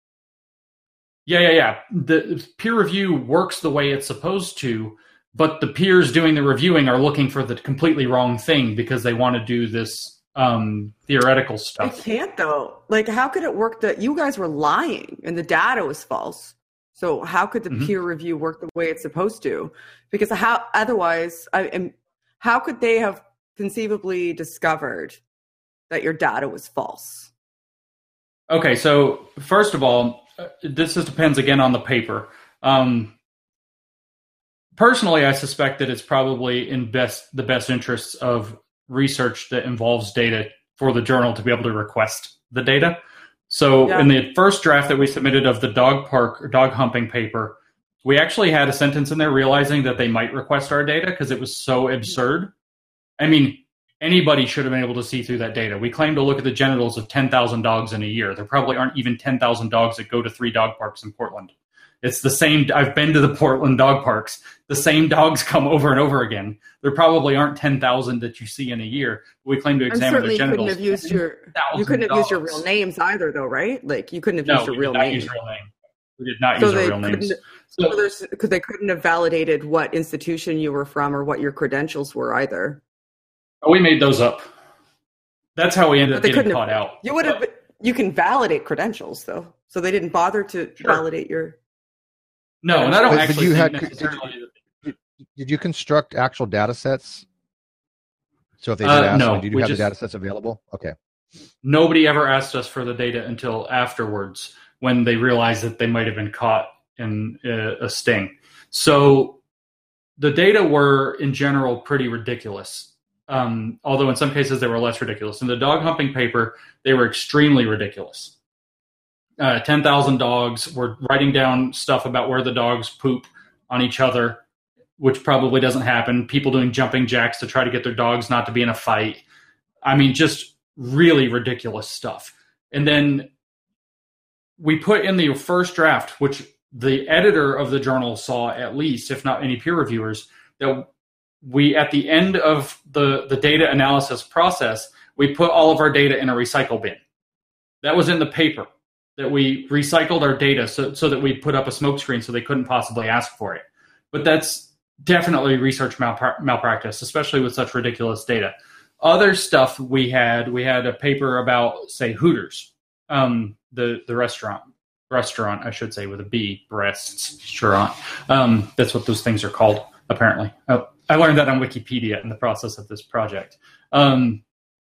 Yeah, yeah, yeah. The peer review works the way it's supposed to, but the peers doing the reviewing are looking for the completely wrong thing because they want to do this um, theoretical stuff. They can't, though. Like, how could it work that you guys were lying and the data was false? So how could the mm-hmm. peer review work the way it's supposed to? Because how otherwise, I am, how could they have conceivably discovered that your data was false? Okay, so first of all, this just depends again on the paper. Um, personally, I suspect that it's probably in best the best interests of research that involves data for the journal to be able to request the data. So yeah. in the first draft that we submitted of the dog park or dog humping paper, we actually had a sentence in there realizing that they might request our data because it was so absurd. I mean, anybody should have been able to see through that data. We claim to look at the genitals of ten thousand dogs in a year. There probably aren't even ten thousand dogs that go to three dog parks in Portland. It's the same. I've been to the Portland dog parks. The same dogs come over and over again. There probably aren't ten thousand that you see in a year. We claim to examine their genitals. Couldn't have used your, you couldn't have dogs. used your real names either, though, right? Like, you couldn't have no, used your real name. Use real name. We did not so use our real names. So, so because they couldn't have validated what institution you were from or what your credentials were either. Oh, we made those up. That's how we ended up getting caught have, out. You would have. You can validate credentials, though. So they didn't bother to sure. validate your. No, and I don't but, actually but you think had, necessarily. Did, did you construct actual data sets? So if they did uh, ask, no, you, did you have just, the data sets available? Okay. Nobody ever asked us for the data until afterwards when they realized that they might have been caught in a, a sting. So the data were, in general, pretty ridiculous. Um, although in some cases they were less ridiculous. In the dog humping paper, they were extremely ridiculous. uh, ten thousand dogs. We're writing down stuff about where the dogs poop on each other, which probably doesn't happen. People doing jumping jacks to try to get their dogs not to be in a fight. I mean, just really ridiculous stuff. And then we put in the first draft, which the editor of the journal saw at least, if not any peer reviewers, that we, at the end of the, the data analysis process, we put all of our data in a recycle bin. That was in the paper, that we recycled our data so, so that we put up a smoke screen so they couldn't possibly ask for it. But that's definitely research malpra- malpractice, especially with such ridiculous data. Other stuff we had, we had a paper about, say, Hooters, um, the, the restaurant, restaurant, I should say, with a B, breasts, restaurant. Um, that's what those things are called, apparently. Oh, I learned that on Wikipedia in the process of this project. Um,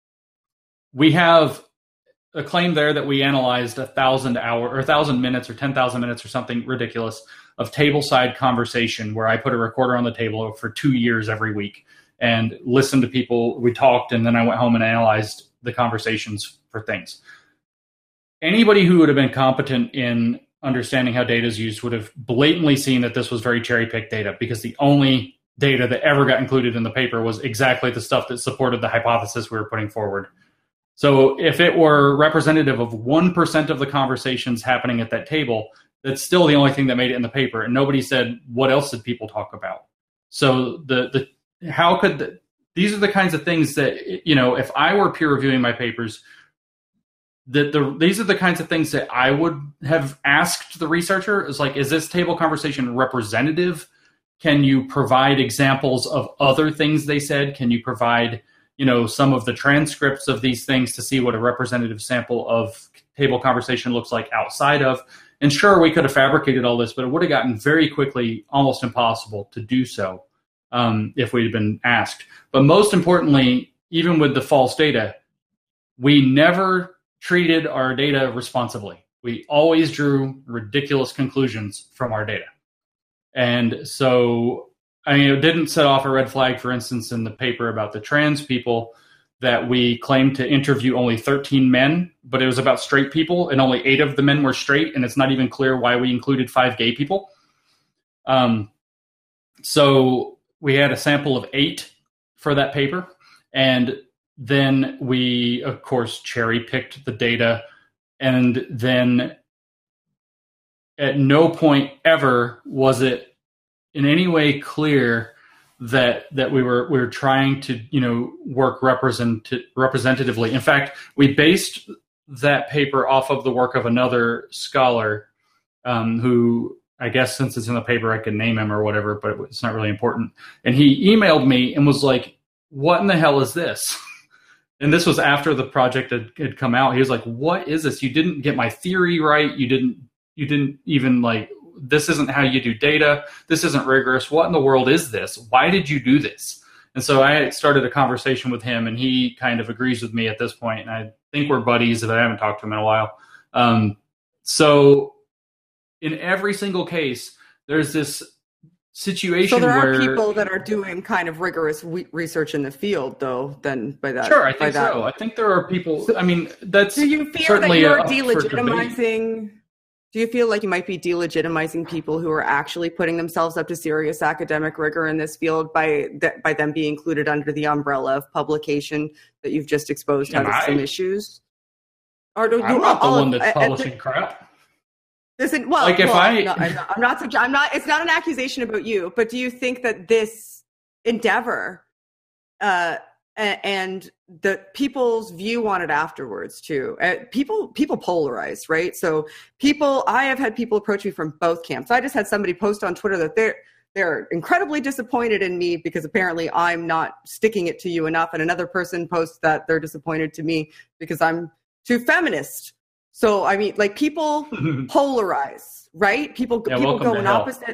we have a claim there that we analyzed a thousand hour or a thousand minutes or ten thousand minutes or something ridiculous of tableside conversation where I put a recorder on the table for two years every week and listened to people. We talked, and then I went home and analyzed the conversations for things. Anybody who would have been competent in understanding how data is used would have blatantly seen that this was very cherry-picked data, because the only data that ever got included in the paper was exactly the stuff that supported the hypothesis we were putting forward. So if it were representative of one percent of the conversations happening at that table, that's still the only thing that made it in the paper. And nobody said, what else did people talk about? So the the how could the, these are the kinds of things that, you know, if I were peer reviewing my papers, that the these are the kinds of things that I would have asked the researcher. Is like, is this table conversation representative? Can you provide examples of other things they said? Can you provide, you know, some of the transcripts of these things to see what a representative sample of table conversation looks like outside of? And sure, we could have fabricated all this, but it would have gotten very quickly almost impossible to do so um, if we'd been asked. But most importantly, even with the false data, we never treated our data responsibly. We always drew ridiculous conclusions from our data. And so, I mean, it didn't set off a red flag, for instance, in the paper about the trans people, that we claimed to interview only thirteen men, but it was about straight people, and only eight of the men were straight, and it's not even clear why we included five gay people. Um, so we had a sample of eight for that paper, and then we, of course, cherry-picked the data, and then at no point ever was it in any way clear that that we were we were trying to, you know, work represent representatively. In fact, we based that paper off of the work of another scholar um, who, I guess since it's in the paper, I can name him or whatever, but it's not really important. And he emailed me and was like, "What in the hell is this?" And this was after the project had, had come out. He was like, "What is this? You didn't get my theory right. You didn't you didn't even like." This isn't how you do data. This isn't rigorous. What in the world is this? Why did you do this? And so I started a conversation with him, and he kind of agrees with me at this point. And I think we're buddies, but I haven't talked to him in a while. Um, so in every single case, there's this situation so there where are people that are doing kind of rigorous we- research in the field, though. Then by that, sure, I think that. so. I think there are people. I mean, that's do you fear certainly that you're up for debate. delegitimizing? Do you feel like you might be delegitimizing people who are actually putting themselves up to serious academic rigor in this field by th- by them being included under the umbrella of publication that you've just exposed Am has I? some issues? Or do, I'm do not the all one of, that's uh, publishing uh, crap. Listen, well, Like if well, I- no, I'm, not, I'm not. sugge- I'm not. It's not an accusation about you, but do you think that this endeavor uh, a- and the people's view on it afterwards too? Uh, people, people polarize, right? So people, I have had people approach me from both camps. I just had somebody post on Twitter that they're they're incredibly disappointed in me because apparently I'm not sticking it to you enough, and another person posts that they're disappointed to me because I'm too feminist. So I mean, like people polarize, right? People Yeah, people welcome go to in hell. opposite.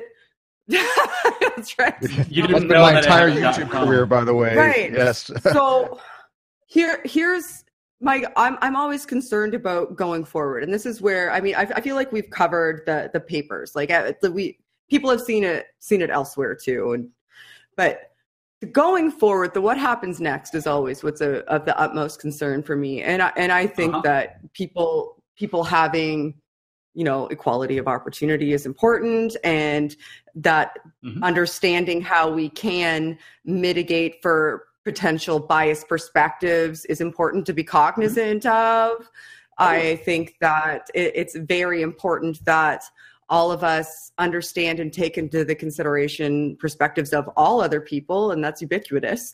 That's right. You That's didn't been know my that it entire had a YouTube dot com. career, by the way. Right. Yes. So here here's my I'm I'm always concerned about going forward, and this is where I mean I, I feel like we've covered the the papers, like uh, the, we people have seen it seen it elsewhere too, and but going forward, the what happens next is always what's a, of the utmost concern for me, and I, and I think Uh-huh. that people people having you know, equality of opportunity is important, and that mm-hmm. understanding how we can mitigate for potential biased perspectives is important to be cognizant mm-hmm. of. I think that it, it's very important that all of us understand and take into the consideration perspectives of all other people, and that's ubiquitous.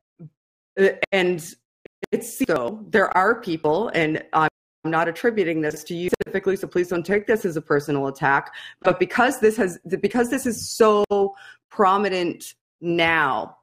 And it's so there are people, and I'm not attributing this to you specifically, so please don't take this as a personal attack, but because this has because this is so prominent now,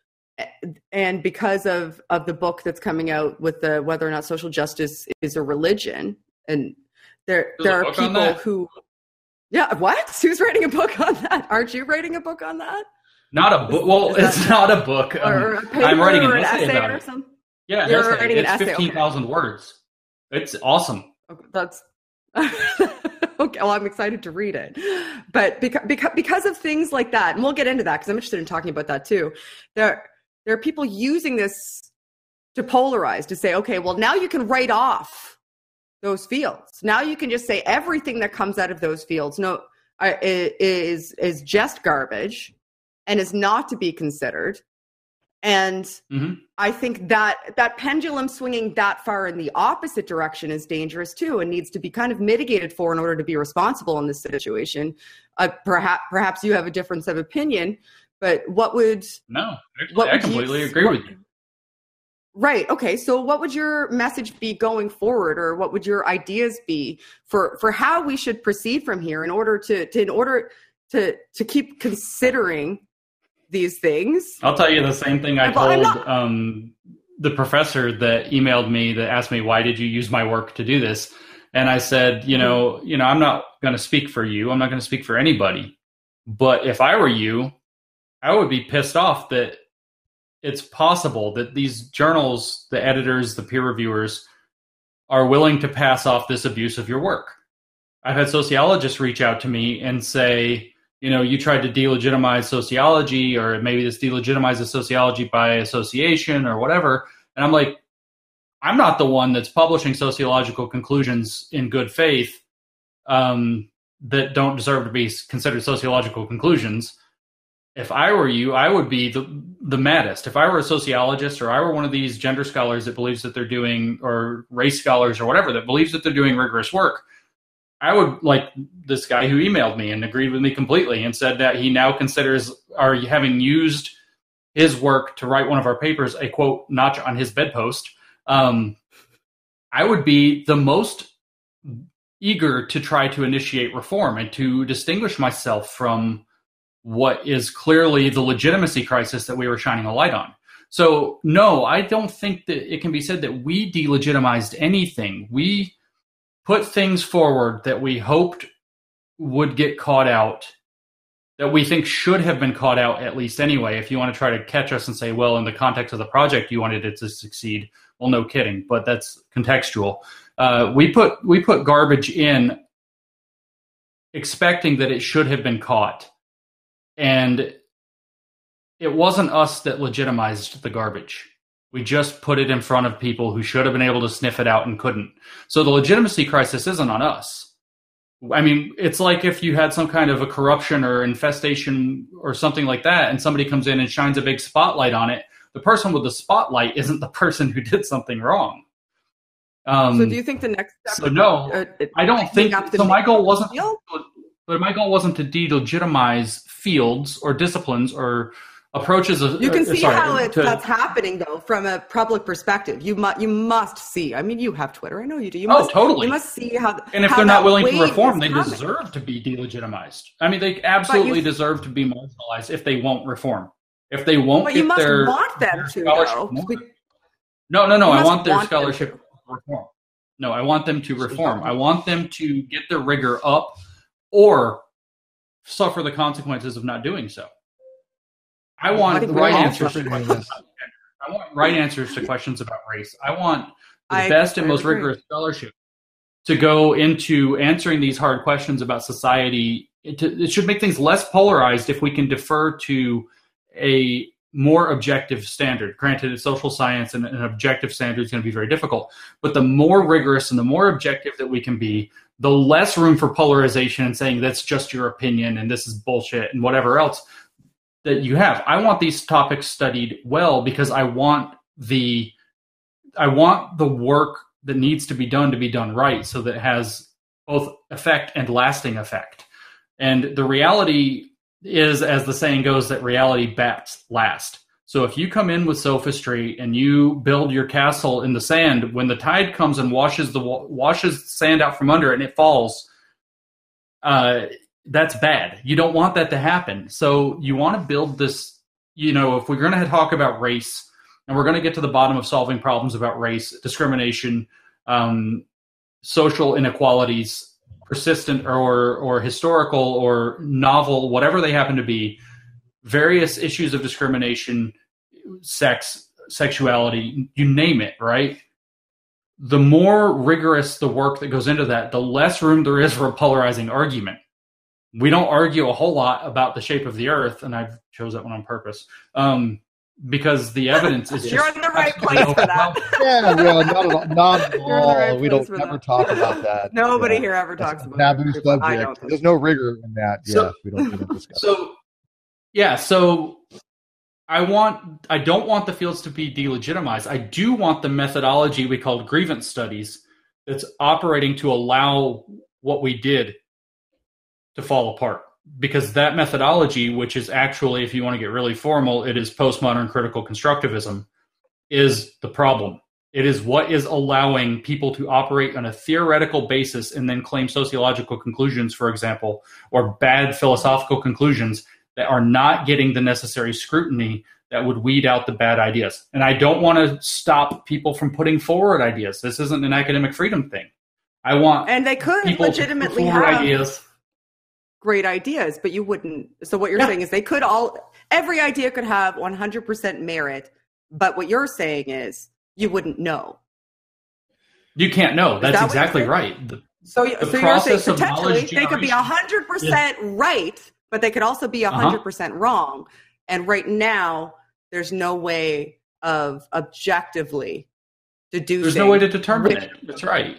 and because of of the book that's coming out with the whether or not social justice is a religion, and there There's there are people who yeah what who's writing a book on that? Aren't you writing a book on that? Not a book. Well, it's that, not a book. Um, or a paper, I'm writing an, or an essay, essay about or it. something. Yeah, You're essay. writing an it's essay. fifteen thousand okay. words. It's awesome. Okay, that's okay. Well, I'm excited to read it, but because because because of things like that, and we'll get into that because I'm interested in talking about that too. There there are people using this to polarize, to say, okay, well now you can write off those fields. Now you can just say everything that comes out of those fields no uh, is is just garbage and is not to be considered. And mm-hmm. I think that that pendulum swinging that far in the opposite direction is dangerous too, and needs to be kind of mitigated for in order to be responsible in this situation. Uh, perhaps, perhaps you have a difference of opinion, but what would no? Actually, what I would completely you, agree what, with you. Right. Okay. So, what would your message be going forward, or what would your ideas be for for how we should proceed from here in order to, to in order to to keep considering these things? I'll tell you the same thing I but told not- um, the professor that emailed me that asked me, why did you use my work to do this? And I said, you know, you know, I'm not going to speak for you. I'm not going to speak for anybody. But if I were you, I would be pissed off that it's possible that these journals, the editors, the peer reviewers, are willing to pass off this abuse of your work. I've had sociologists reach out to me and say, you know, you tried to delegitimize sociology, or maybe this delegitimizes sociology by association or whatever. And I'm like, I'm not the one that's publishing sociological conclusions in good faith um, that don't deserve to be considered sociological conclusions. If I were you, I would be the, the maddest. If I were a sociologist, or I were one of these gender scholars that believes that they're doing, or race scholars or whatever, that believes that they're doing rigorous work, I would, like this guy who emailed me and agreed with me completely and said that he now considers, or having used his work to write one of our papers, a quote, notch on his bedpost. Um, I would be the most eager to try to initiate reform and to distinguish myself from what is clearly the legitimacy crisis that we were shining a light on. So, no, I don't think that it can be said that we delegitimized anything. We put things forward that we hoped would get caught out, that we think should have been caught out at least anyway. If you want to try to catch us and say, well, in the context of the project, you wanted it to succeed. Well, no kidding, but that's contextual. Uh, we put we put garbage in expecting that it should have been caught. And it wasn't us that legitimized the garbage. We just put it in front of people who should have been able to sniff it out and couldn't. So the legitimacy crisis isn't on us. I mean, it's like if you had some kind of a corruption or infestation or something like that, and somebody comes in and shines a big spotlight on it. The person with the spotlight isn't the person who did something wrong. Um, so do you think the next step? So no, uh, I don't think, so my goal wasn't, field? but my goal wasn't to delegitimize fields or disciplines or approaches. Of, you can uh, see sorry, how it's, to, that's happening though from a public perspective. You must you must see. I mean, you have Twitter. I know you do. You oh, must, totally. You must see how. And if how they're not willing to wave reform, is they coming. deserve to be delegitimized. I mean, they absolutely you, deserve to be marginalized if they won't reform. If they won't, but you get must their, want them their to. Though. Though. No, no, no. You I want their want scholarship reform. No, I want them to reform. I want them to get their rigor up, or suffer the consequences of not doing so. I want right answers. To questions. I want right answers to questions about race. I want the I, best and I most agree. rigorous scholarship to go into answering these hard questions about society. It, to, it should make things less polarized if we can defer to a more objective standard. Granted, it's social science, and an objective standard is going to be very difficult. But the more rigorous and the more objective that we can be, the less room for polarization and saying that's just your opinion and this is bullshit and whatever else that you have. I want these topics studied well because I want the I want the work that needs to be done to be done right so that it has both effect and lasting effect. And the reality is, as the saying goes, that reality bats last. So if you come in with sophistry and you build your castle in the sand, when the tide comes and washes the washes sand out from under it and it falls, uh, that's bad. You don't want that to happen. So you want to build this, you know, if we're going to talk about race and we're going to get to the bottom of solving problems about race, discrimination, um, social inequalities, persistent or or historical or novel, whatever they happen to be, various issues of discrimination, sex, sexuality, you name it, right? The more rigorous the work that goes into that, the less room there is for a polarizing argument. We don't argue a whole lot about the shape of the earth, and I chose that one on purpose, um, because the evidence is just... You're in the right place for that. Yeah, well, not at all. Not at all. Right we don't ever that. talk about that. Nobody yeah. here ever That's talks about taboo it. subject. There's no rigor in that. So, yeah, we don't, we don't discuss. So, yeah, so I want, I don't want the fields to be delegitimized. I do want the methodology we call grievance studies that's operating to allow what we did to fall apart. Because that methodology, which is actually, if you want to get really formal, it is postmodern critical constructivism, is the problem. It is what is allowing people to operate on a theoretical basis and then claim sociological conclusions, for example, or bad philosophical conclusions that are not getting the necessary scrutiny that would weed out the bad ideas. And I don't want to stop people from putting forward ideas. This isn't an academic freedom thing. I want and they could people legitimately to put forward have ideas. Great ideas, but you wouldn't. So what you're Yeah. saying is they could all, every idea could have one hundred percent merit, but what you're saying is you wouldn't know. You can't know. That's that what you're exactly saying? right. The, So, the so you're saying process of potentially knowledge they could be generation. one hundred percent right, but they could also be one hundred percent wrong. And right now, there's no way of objectively deducing. There's no way to determine which- it. That's right.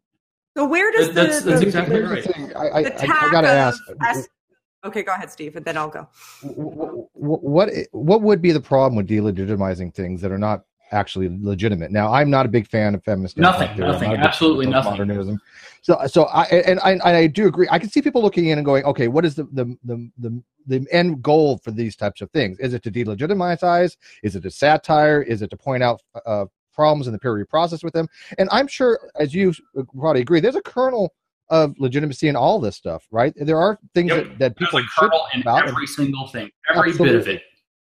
So where does That- that's- the, that's the, exactly the, right. Thing, I, I, the I, tack I gotta of ask. as- okay, go ahead, Steve, and then I'll go. What, what what would be the problem with delegitimizing things that are not actually legitimate? Now, I'm not a big fan of feminist. Nothing, theory. I'm nothing, not a big absolutely fan of nothing. Modernism. So, so I and I, and I do agree. I can see people looking in and going, okay, what is the the the the, the end goal for these types of things? Is it to delegitimize? Is it a satire? Is it to point out uh, problems in the peer review process with them? And I'm sure, as you probably agree, there's a kernel of legitimacy in all this stuff, right? There are things Yep. that, that There's people a should kernel know in about. every single thing, every Absolutely. bit of it.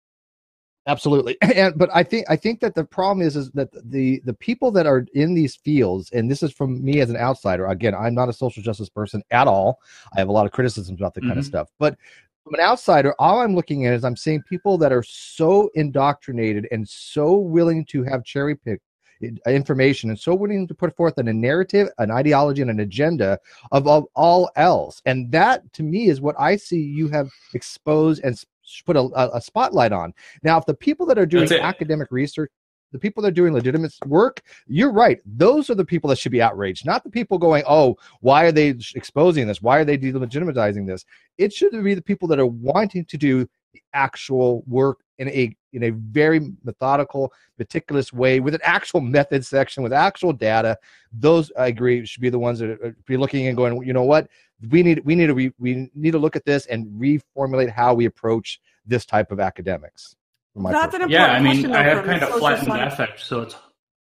Absolutely. And but I think I think that the problem is is that the the people that are in these fields, and this is from me as an outsider. Again, I'm not a social justice person at all. I have a lot of criticisms about that kind of Mhm. stuff. But from an outsider, all I'm looking at is I'm seeing people that are so indoctrinated and so willing to have cherry picked information and so willing to put forth an, a narrative, an ideology, and an agenda of, of all else. And that, to me, is what I see you have exposed and put a, a spotlight on. Now, if the people that are doing academic research, the people that are doing legitimate work, you're right. Those are the people that should be outraged, not the people going, oh, why are they exposing this? Why are they delegitimizing this? It should be the people that are wanting to do the actual work in a in a very methodical, meticulous way with an actual method section, with actual data. Those, I agree, should be the ones that are, be looking and going, you know what, we need we need to re, we need to look at this and reformulate how we approach this type of academics. That's an important yeah, I mean, question, though, I have from kind a of social flattened science- affect, so it's.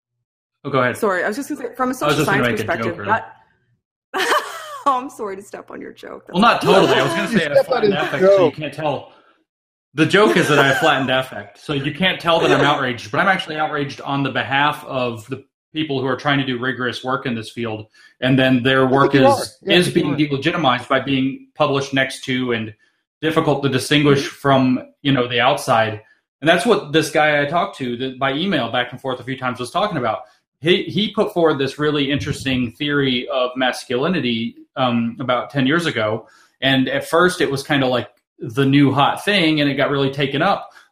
Oh, go ahead. Sorry, I was just going to say, from a I was social just gonna science make a joke, perspective, really. that. Oh, I'm sorry to step on your joke. That's Well, not totally. I was going to say I have Step on flattened his affect, so you joke. can't tell. The joke is that I have flattened affect, so you can't tell that I'm outraged. But I'm actually outraged on the behalf of the people who are trying to do rigorous work in this field, and then their work think you are. is Yeah, I is think you being delegitimized by being published next to and difficult to distinguish from, you know, the outside. And that's what this guy I talked to that by email back and forth a few times was talking about. He he put forward this really interesting theory of masculinity um, about ten years ago. And at first it was kind of like the new hot thing and it got really taken up.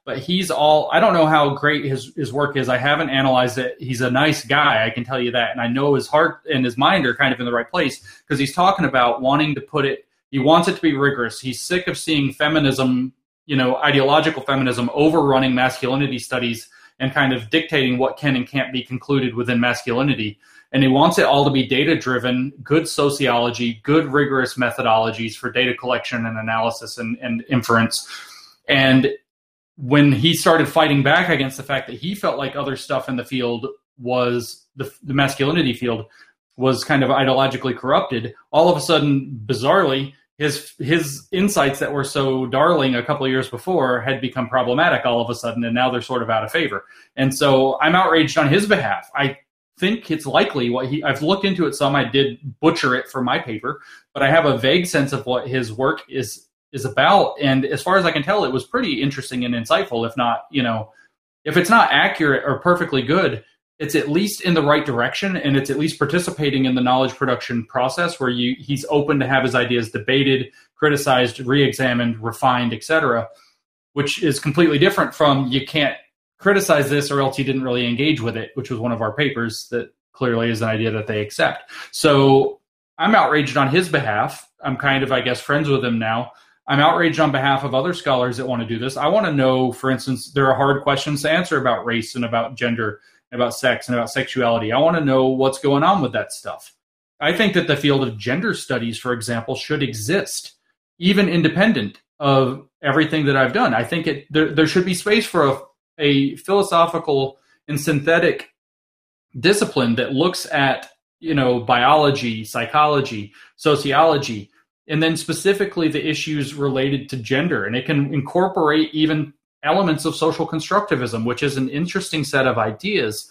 but he's all, I don't know how great his, his work is. I haven't analyzed it. He's a nice guy, I can tell you that. And I know his heart and his mind are kind of in the right place, because he's talking about wanting to put it, he wants it to be rigorous. He's sick of seeing feminism, you know, ideological feminism overrunning masculinity studies and kind of dictating what can and can't be concluded within masculinity. And he wants it all to be data-driven, good sociology, good rigorous methodologies for data collection and analysis and, and inference. And when he started fighting back against the fact that he felt like other stuff in the field was, the, the masculinity field was kind of ideologically corrupted, all of a sudden, bizarrely, his his insights that were so darling a couple of years before had become problematic all of a sudden, and now they're sort of out of favor. And so I'm outraged on his behalf. I think it's likely what he, I've looked into it some, I did butcher it for my paper, but I have a vague sense of what his work is is about. And as far as I can tell, it was pretty interesting and insightful, if not, you know, if it's not accurate or perfectly good, it's at least in the right direction, and it's at least participating in the knowledge production process where you, he's open to have his ideas debated, criticized, re-examined, refined, et cetera, which is completely different from you can't criticize this or else you didn't really engage with it, which was one of our papers that clearly is an idea that they accept. So I'm outraged on his behalf. I'm kind of, I guess, friends with him now. I'm outraged on behalf of other scholars that want to do this. I want to know, for instance, there are hard questions to answer about race and about gender, about sex and about sexuality. I want to know what's going on with that stuff. I think that the field of gender studies, for example, should exist, even independent of everything that I've done. I think it there, there should be space for a, a philosophical and synthetic discipline that looks at, you know, biology, psychology, sociology, and then specifically the issues related to gender. And it can incorporate even elements of social constructivism, which is an interesting set of ideas,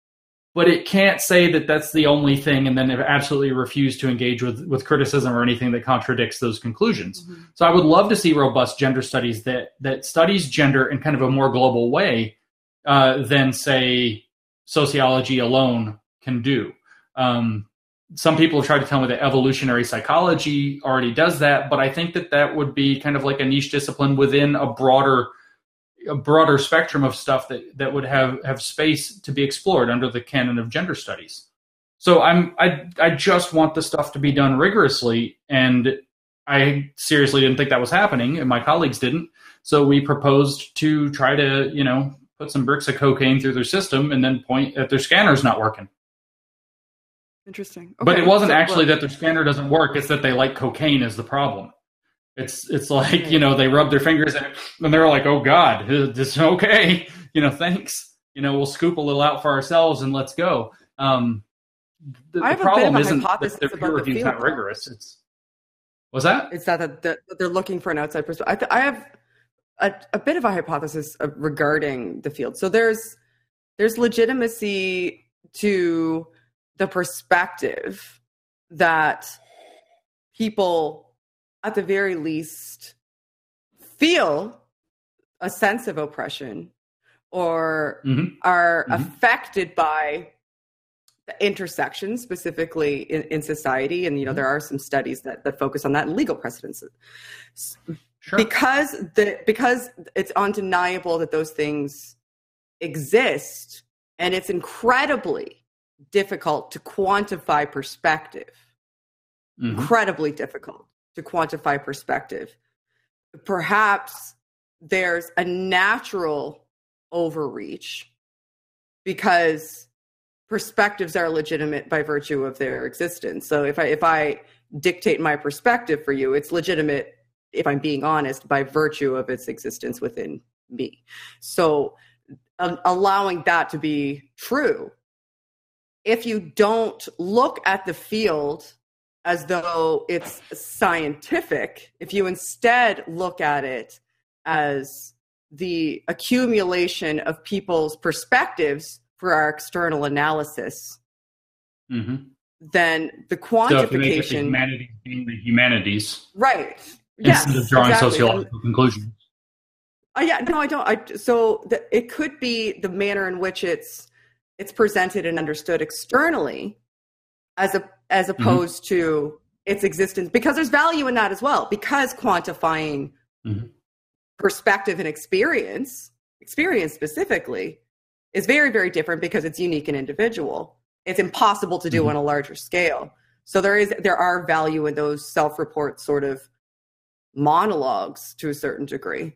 but it can't say that that's the only thing and then absolutely refuse to engage with, with criticism or anything that contradicts those conclusions. Mm-hmm. So I would love to see robust gender studies that that studies gender in kind of a more global way uh, than, say, sociology alone can do. Um, some people have tried to tell me that evolutionary psychology already does that, but I think that that would be kind of like a niche discipline within a broader a broader spectrum of stuff that, that would have, have space to be explored under the canon of gender studies. So I'm, I, I just want the stuff to be done rigorously. And I seriously didn't think that was happening, and my colleagues didn't. So we proposed to try to, you know, put some bricks of cocaine through their system and then point at their scanners not working. Interesting. Okay. But it wasn't so, actually well, that their scanner doesn't work. It's that they like cocaine is the problem. It's it's like, you know, they rub their fingers in it and they're like, oh, God, this okay. You know, thanks. You know, we'll scoop a little out for ourselves and let's go. Um, the, I have the problem a bit of a isn't hypothesis that their about peer the review is field, not rigorous. It's was that? It's that, that, that they're looking for an outside perspective. I, th- I have a, a bit of a hypothesis of, regarding the field. So there's there's legitimacy to the perspective that people, at the very least, feel a sense of oppression or mm-hmm. are mm-hmm. affected by the intersections specifically in, in society. And, you know, mm-hmm. there are some studies that, that focus on that in legal precedents. Sure. Because the, because it's undeniable that those things exist, and it's incredibly difficult to quantify perspective. Mm-hmm. Incredibly difficult to quantify perspective. Perhaps there's a natural overreach because perspectives are legitimate by virtue of their existence. So if I if I dictate my perspective for you, it's legitimate, if I'm being honest, by virtue of its existence within me. So um, allowing that to be true, if you don't look at the field as though it's scientific, if you instead look at it as the accumulation of people's perspectives for our external analysis, mm-hmm. then the quantification... So if you make the humanities being the humanities. Right. Instead yes, of drawing exactly. sociological conclusions. Uh, yeah, no, I don't. I, so the, it could be the manner in which it's it's presented and understood externally as a as opposed mm-hmm. to its existence, because there's value in that as well, because quantifying mm-hmm. perspective and experience experience specifically is very, very different because it's unique and individual. It's impossible to do mm-hmm. on a larger scale. So there is, there are value in those self-report sort of monologues to a certain degree.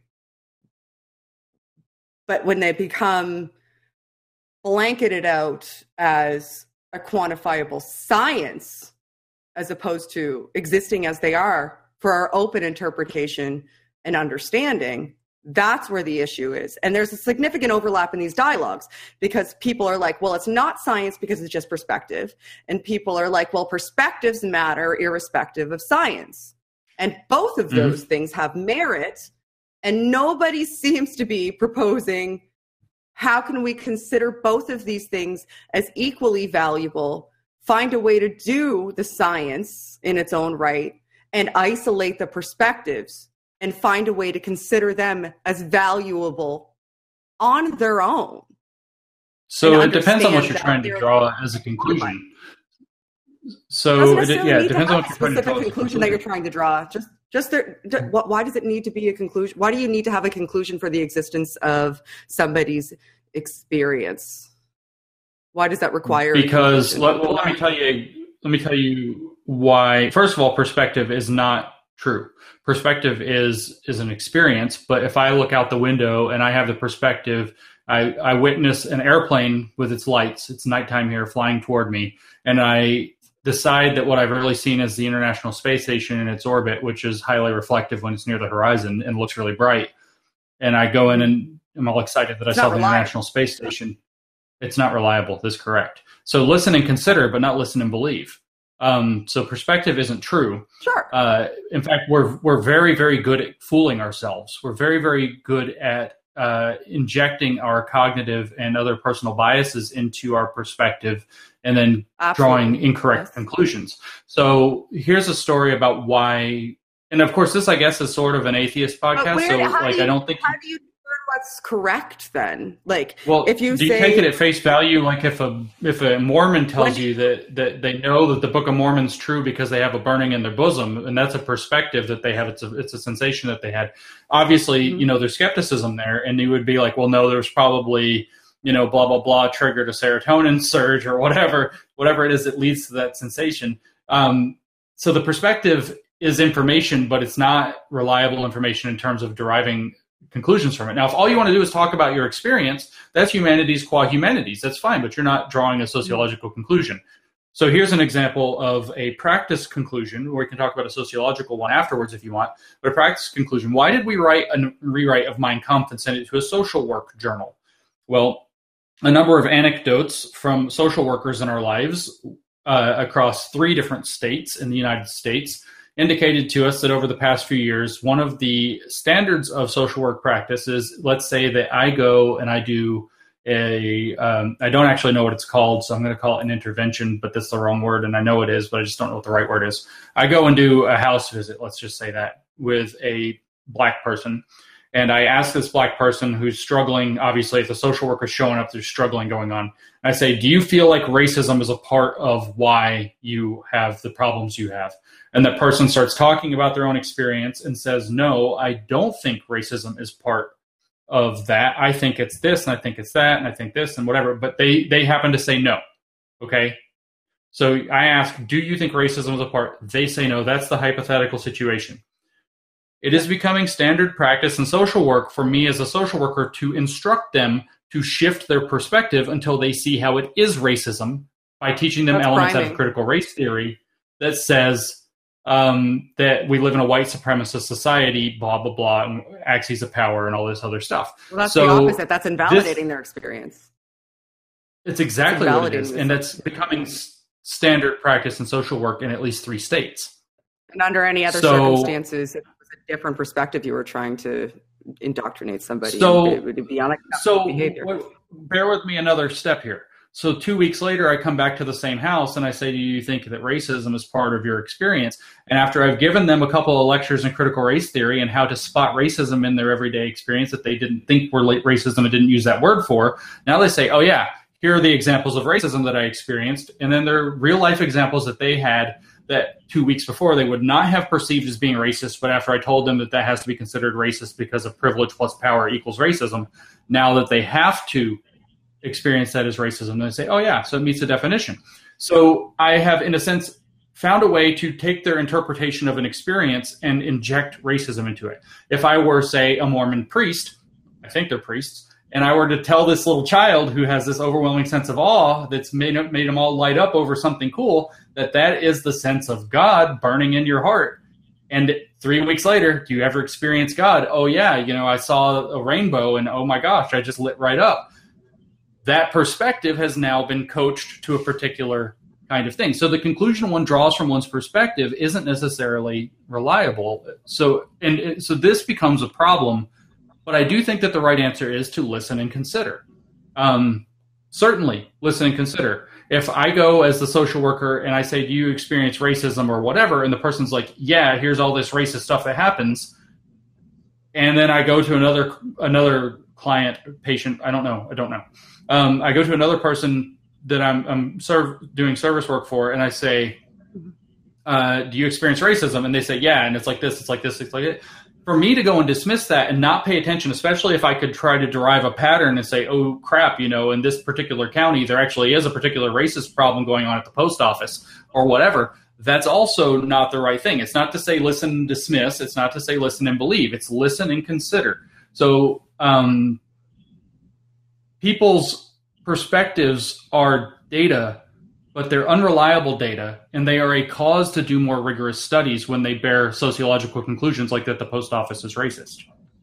But when they become blanketed out as a quantifiable science, as opposed to existing as they are for our open interpretation and understanding, that's where the issue is. And there's a significant overlap in these dialogues because people are like, well, it's not science because it's just perspective. And people are like, well, perspectives matter irrespective of science. And both of those mm-hmm. things have merit. And nobody seems to be proposing, how can we consider both of these things as equally valuable, find a way to do the science in its own right, and isolate the perspectives and find a way to consider them as valuable on their own. So it depends on what you're trying to draw as a conclusion. So it, yeah, it depends on what you're trying to draw. Specific conclusion that you're trying to draw. Just, just there. Why does it need to be a conclusion? Why do you need to have a conclusion for the existence of somebody's experience? Why does that require? Because let, well, let me tell you. Let me tell you why. First of all, perspective is not true. Perspective is is an experience. But if I look out the window and I have the perspective, I, I witness an airplane with its lights. It's nighttime here, flying toward me, and I decide that what I've really seen is the International Space Station in its orbit, which is highly reflective when it's near the horizon and looks really bright. And I go in and I'm all excited that it's I saw the reliable. International Space Station. It's not reliable. That's correct. So listen and consider, but not listen and believe. Um, so perspective isn't true. Sure. Uh, in fact, we're we're very, very good at fooling ourselves. We're very, very good at uh, injecting our cognitive and other personal biases into our perspective and then Absolutely. drawing incorrect yes. conclusions. So here's a story about why, and of course, this I guess is sort of an atheist podcast. Where, so like, you, I don't think how do you what's correct then? Like, well, if you do say, you take it at face value? Like if a if a Mormon tells you that that they know that the Book of Mormon's true because they have a burning in their bosom, and that's a perspective that they have. It's a it's a sensation that they had. Obviously, mm-hmm. you know, there's skepticism there, and you would be like, well, no, there's probably, you know, blah blah blah triggered a serotonin surge or whatever whatever it is that leads to that sensation. Um, so the perspective is information, but it's not reliable information in terms of deriving conclusions from it. Now, if all you want to do is talk about your experience, that's humanities qua humanities. That's fine, but you're not drawing a sociological conclusion. So here's an example of a practice conclusion, where we can talk about a sociological one afterwards if you want, but a practice conclusion. Why did we write a rewrite of Mein Kampf and send it to a social work journal? Well, a number of anecdotes from social workers in our lives uh, across three different states in the United States indicated to us that over the past few years, one of the standards of social work practice is, let's say that I go and I do a, um, I don't actually know what it's called, so I'm going to call it an intervention, but that's the wrong word, and I know it is, but I just don't know what the right word is. I go and do a house visit, let's just say that, with a black person, and I ask this black person who's struggling, obviously if the social worker is showing up, there's struggling going on. I say, do you feel like racism is a part of why you have the problems you have? And that person starts talking about their own experience and says, no, I don't think racism is part of that. I think it's this, and I think it's that, and I think this, and whatever. But they, they happen to say no. Okay? So I ask, do you think racism is a part? They say no. That's the hypothetical situation. It is becoming standard practice in social work for me as a social worker to instruct them to shift their perspective until they see how it is racism by teaching them That's elements priming. Out of critical race theory that says um, that we live in a white supremacist society, blah, blah, blah, and axes of power and all this other stuff. Well, that's so the opposite. That's invalidating this, their experience. It's exactly it's what it is. And that's becoming s- standard practice in social work in at least three states. And under any other so, circumstances, if it was a different perspective, you were trying to indoctrinate somebody. So, it would be unacceptable so behavior. W- bear with me another step here. So two weeks later, I come back to the same house and I say, do you think that racism is part of your experience? And after I've given them a couple of lectures in critical race theory and how to spot racism in their everyday experience that they didn't think were racism and didn't use that word for, now they say, oh yeah, here are the examples of racism that I experienced. And then there are real life examples that they had that two weeks before they would not have perceived as being racist, but after I told them that that has to be considered racist because of privilege plus power equals racism, now that they have to experience that as racism, they say, oh yeah, so it meets the definition. So I have, in a sense, found a way to take their interpretation of an experience and inject racism into it. If I were, say, a Mormon priest, I think they're priests, and I were to tell this little child who has this overwhelming sense of awe that's made, made them all light up over something cool, that that is the sense of God burning in your heart. And three weeks later, do you ever experience God? Oh, yeah, you know, I saw a rainbow and oh my gosh, I just lit right up. That perspective has now been coached to a particular kind of thing. So the conclusion one draws from one's perspective isn't necessarily reliable. So, and so this becomes a problem. But I do think that the right answer is to listen and consider. Um, certainly, listen and consider. If I go as the social worker and I say, do you experience racism or whatever, and the person's like, yeah, here's all this racist stuff that happens, and then I go to another another client, patient, I don't know, I don't know. Um, I go to another person that I'm, I'm serve, doing service work for, and I say, uh, do you experience racism? And they say, yeah, and it's like this, it's like this, it's like it. For me to go and dismiss that and not pay attention, especially if I could try to derive a pattern and say, oh, crap, you know, in this particular county, there actually is a particular racist problem going on at the post office or whatever, that's also not the right thing. It's not to say listen and dismiss. It's not to say listen and believe. It's listen and consider. So um, people's perspectives are data, but they're unreliable data, and they are a cause to do more rigorous studies when they bear sociological conclusions like that the post office is racist.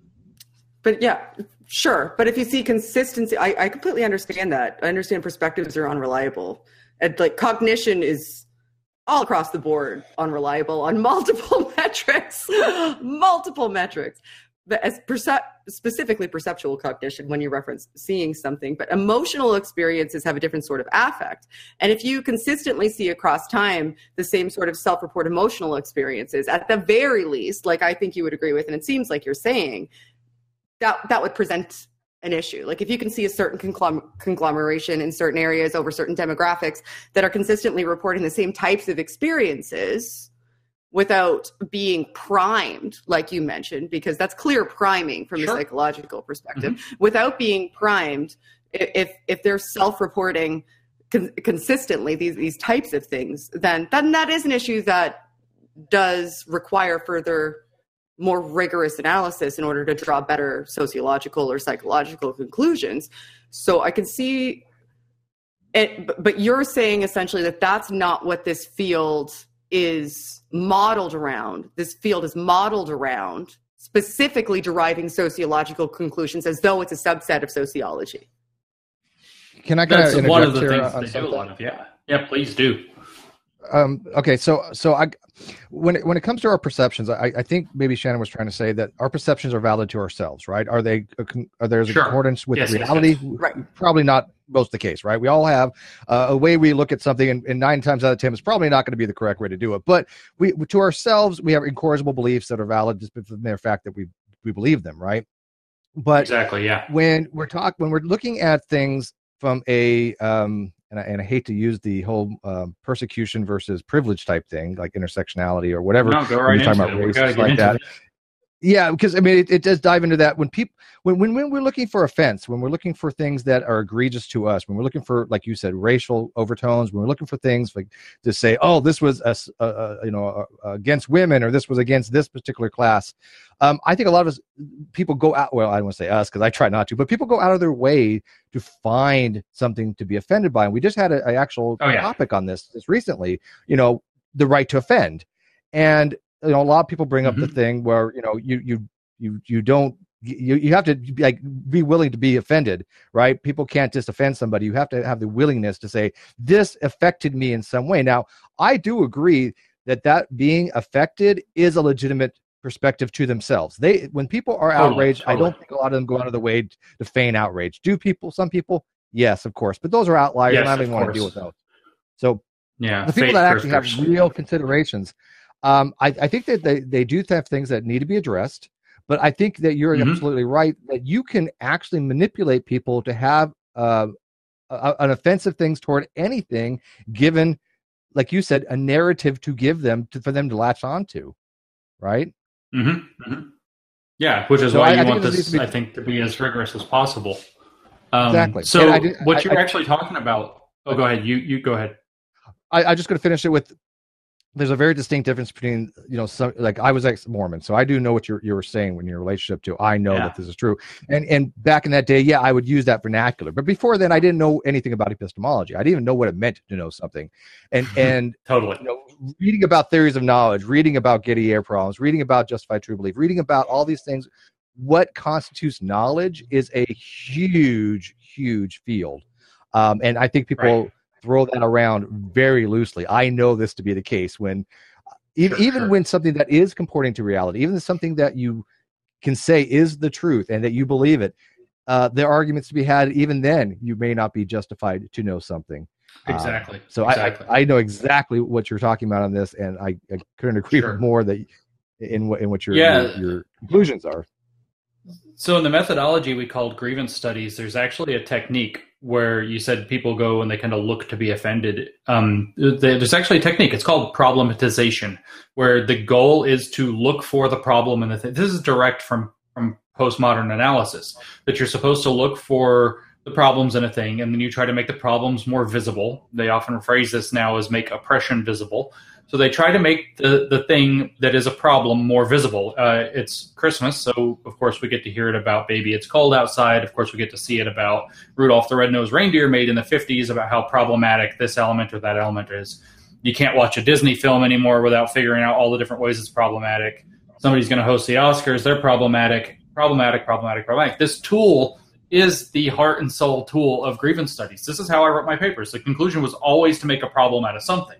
But yeah, sure. But if you see consistency, I, I completely understand that. I understand perspectives are unreliable. And like cognition is all across the board unreliable on multiple metrics, multiple metrics. But as percep- specifically perceptual cognition, when you reference seeing something, but emotional experiences have a different sort of affect. And if you consistently see across time the same sort of self-report emotional experiences, at the very least, like I think you would agree with, and it seems like you're saying, that that would present an issue. Like if you can see a certain conglom- conglomeration in certain areas over certain demographics that are consistently reporting the same types of experiences without being primed, like you mentioned, because that's clear priming from sure. a psychological perspective. Mm-hmm. Without being primed, if if they're self-reporting con- consistently these these types of things, then then that is an issue that does require further, more rigorous analysis in order to draw better sociological or psychological conclusions. So I can see it, but you're saying essentially that that's not what this field is modeled around. This field is modeled around specifically deriving sociological conclusions as though it's a subset of sociology. Can I That's kind of one of the interject things here they do a lot of, yeah. Yeah, please do. Um, okay, so so I, when it, when it comes to our perceptions, I, I think maybe Shannon was trying to say that our perceptions are valid to ourselves, right? Are they are there sure. accordance with yes, reality? Yes, yes. Right. Probably not most of the case, right? We all have uh, a way we look at something, and, and nine times out of ten, it's probably not going to be the correct way to do it. But we to ourselves, we have incorrigible beliefs that are valid just from the mere fact that we we believe them, right? But exactly, yeah. When we're talk when we're looking at things from a um, And I, and I hate to use the whole um, persecution versus privilege type thing, like intersectionality or whatever. No, go right you're talking into about it. race, We gotta like get into that. it. Yeah, because I mean, it, it does dive into that when people, when, when when we're looking for offense, when we're looking for things that are egregious to us, when we're looking for, like you said, racial overtones, when we're looking for things like to say, oh, this was a, a, a you know a, against women, or this was against this particular class. Um, I think a lot of us people go out. Well, I don't want to say us because I try not to, but people go out of their way to find something to be offended by. And we just had an actual oh, yeah. topic on this just recently. You know, the right to offend, and you know, a lot of people bring up mm-hmm. the thing where, you know, you, you, you, you don't, you, you have to like be willing to be offended, right? People can't just offend somebody. You have to have the willingness to say, this affected me in some way. Now, I do agree that that being affected is a legitimate perspective to themselves. They, when people are totally, outraged, totally. I don't think a lot of them go out of the way to feign outrage. Do people, some people? Yes, of course. But those are outliers, yes, and I don't even want to deal with those. So yeah, the people that actually drifters. have real considerations, Um, I, I think that they, they do have things that need to be addressed, but I think that you're mm-hmm. absolutely right that you can actually manipulate people to have uh, a, an offensive things toward anything, given like you said, a narrative to give them to, for them to latch onto, right? Mm-hmm. Mm-hmm. Yeah, which is so why I, you I want this, be, I think, to be as rigorous as possible. Um, exactly. So I did, what you're I, actually talking about, oh, go ahead. You you go ahead. I, I just going to finish it with, there's a very distinct difference between, you know, some, like I was ex-Mormon, so I do know what you're, you were saying when your relationship to, I know yeah. that this is true. And and back in that day, yeah, I would use that vernacular. But before then, I didn't know anything about epistemology. I didn't even know what it meant to know something. And, and totally. You know, reading about theories of knowledge, reading about Gettier problems, reading about justified true belief, reading about all these things, what constitutes knowledge is a huge, huge field. Um, and I think people... Right. throw that around very loosely. I know this to be the case when even, sure, even sure. when something that is comporting to reality, even something that you can say is the truth and that you believe it, uh, there are arguments to be had. Even then, you may not be justified to know something. Exactly. Uh, so exactly. I, I know exactly what you're talking about on this, and I, I couldn't agree sure. more that in what in what your, yeah. your your conclusions are. So in the methodology we called grievance studies, there's actually a technique where you said people go and they kind of look to be offended. Um, there's actually a technique. It's called problematization, where the goal is to look for the problem in the thing. This is direct from, from postmodern analysis, that you're supposed to look for the problems in a thing, and then you try to make the problems more visible. They often phrase this now as make oppression visible. So they try to make the, the thing that is a problem more visible. Uh, it's Christmas, so of course we get to hear it about Baby It's Cold Outside. Of course we get to see it about Rudolph the Red-Nosed Reindeer made in the fifties, about how problematic this element or that element is. You can't watch a Disney film anymore without figuring out all the different ways it's problematic. Somebody's going to host the Oscars, they're problematic, problematic, problematic, problematic. This tool is the heart and soul tool of grievance studies. This is how I wrote my papers. The conclusion was always to make a problem out of something.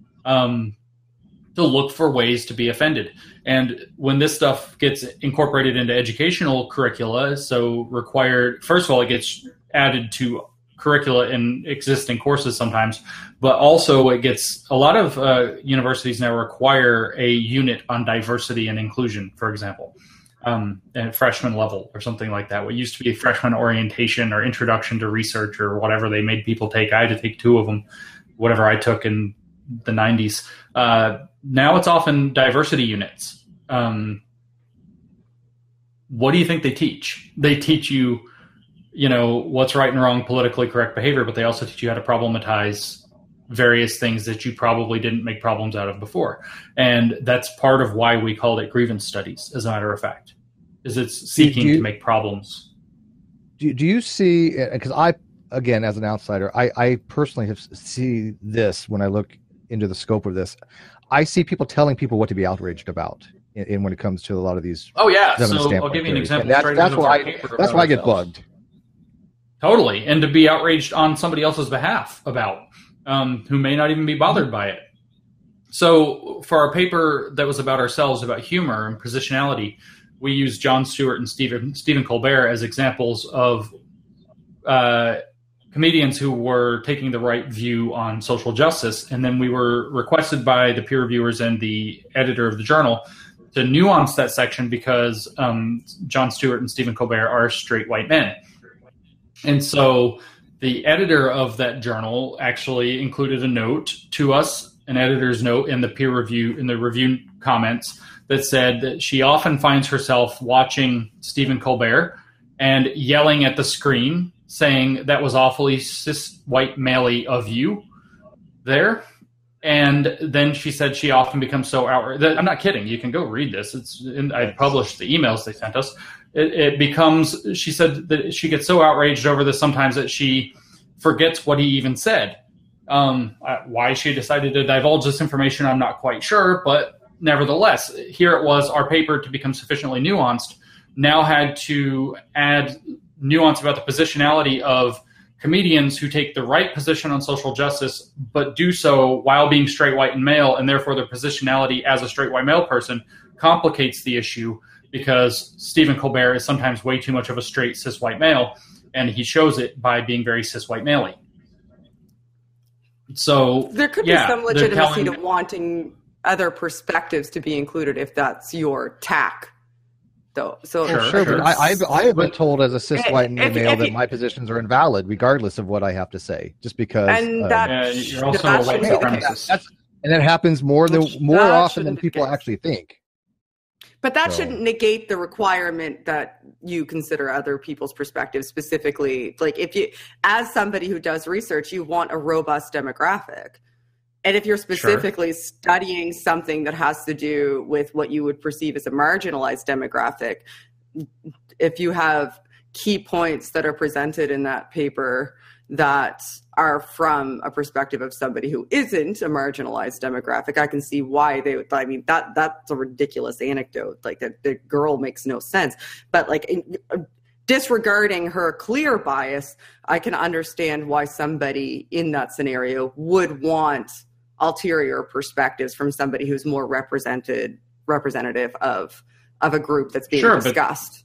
Um, to look for ways to be offended. And when this stuff gets incorporated into educational curricula, so required, first of all, it gets added to curricula in existing courses sometimes, but also it gets, a lot of uh, universities now require a unit on diversity and inclusion, for example, um, at freshman level or something like that. What used to be freshman orientation or introduction to research or whatever they made people take. I had to take two of them, whatever I took in the nineties. Uh, now it's often diversity units. Um, what do you think they teach? They teach you, you know, what's right and wrong, politically correct behavior, but they also teach you how to problematize various things that you probably didn't make problems out of before. And that's part of why we called it grievance studies, as a matter of fact, is it's seeking you, to make problems. Do, do you see, because I, again, as an outsider, I, I personally have see this when I look into the scope of this. I see people telling people what to be outraged about in, in when it comes to a lot of these. Oh yeah, so I'll give you an example. That's, that's why I, that's why I get bugged. Totally, and to be outraged on somebody else's behalf about, um, who may not even be bothered by it. So for our paper that was about ourselves, about humor and positionality, we used Jon Stewart and Stephen Stephen Colbert as examples of uh, comedians who were taking the right view on social justice. And then we were requested by the peer reviewers and the editor of the journal to nuance that section because um, Jon Stewart and Stephen Colbert are straight white men. And so the editor of that journal actually included a note to us, an editor's note in the peer review, in the review comments, that said that she often finds herself watching Stephen Colbert and yelling at the screen, saying that was awfully cis white male-y of you there. And then she said she often becomes so outraged. I'm not kidding. You can go read this. It's in, I published the emails they sent us. It, it becomes, she said that she gets so outraged over this sometimes that she forgets what he even said. Um, why she decided to divulge this information, I'm not quite sure, but nevertheless, here it was, our paper, to become sufficiently nuanced, now had to add nuance about the positionality of comedians who take the right position on social justice, but do so while being straight white and male, and therefore their positionality as a straight white male person complicates the issue because Stephen Colbert is sometimes way too much of a straight cis white male, and he shows it by being very cis white male-y. So there could yeah, be some legitimacy to wanting other perspectives to be included if that's your tack. though. So Sure, Sure, sure. but I, I've, I have been told as a cis If- white male if- if that you- my positions are invalid, regardless of what I have to say, just because. And um, that- Yeah, you're also that a white shouldn't be the supremacist. that's, and that happens more than Which- more that often than shouldn't be the people case. actually think. But that So- shouldn't negate the requirement that you consider other people's perspectives, specifically, like if you, as somebody who does research, you want a robust demographic. And if you're specifically studying something that has to do with what you would perceive as a marginalized demographic, if you have key points that are presented in that paper that are from a perspective of somebody who isn't a marginalized demographic, I can see why they would. I mean, that that's a ridiculous anecdote. Like the, the girl makes no sense. But like in, uh, disregarding her clear bias, I can understand why somebody in that scenario would want ulterior perspectives from somebody who's more represented representative of of a group that's being Sure, but- discussed.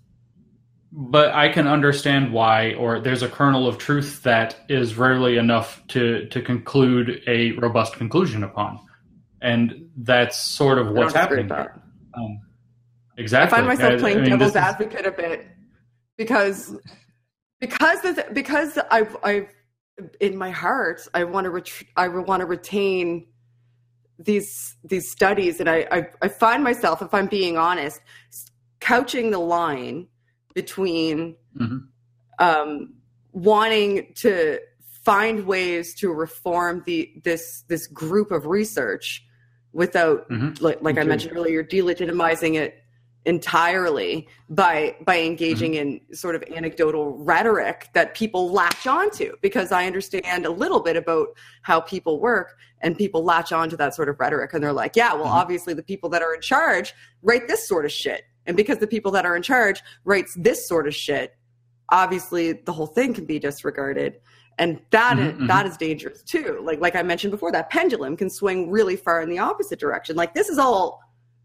But I can understand why, or there's a kernel of truth that is rarely enough to, to conclude a robust conclusion upon. And that's sort of I what's don't agree happening with here. that. Um, I exactly. find myself I- playing I mean, devil's this is- advocate a bit because because the, because I've I've in my heart I want to ret- I want to retain these these studies, and I, I I find myself, if I'm being honest, couching the line between Mhm. um, wanting to find ways to reform the this this group of research without, Mhm. like, like Me I too. mentioned earlier, delegitimizing it entirely by by engaging in sort of anecdotal rhetoric that people latch onto, because I understand a little bit about how people work, and people latch onto that sort of rhetoric, and they're like, yeah, well, Mhm. obviously the people that are in charge write this sort of shit, and because the people that are in charge writes this sort of shit, obviously the whole thing can be disregarded. And that Mhm, mhm. that is dangerous too. Like like I mentioned before, that pendulum can swing really far in the opposite direction. Like, this is all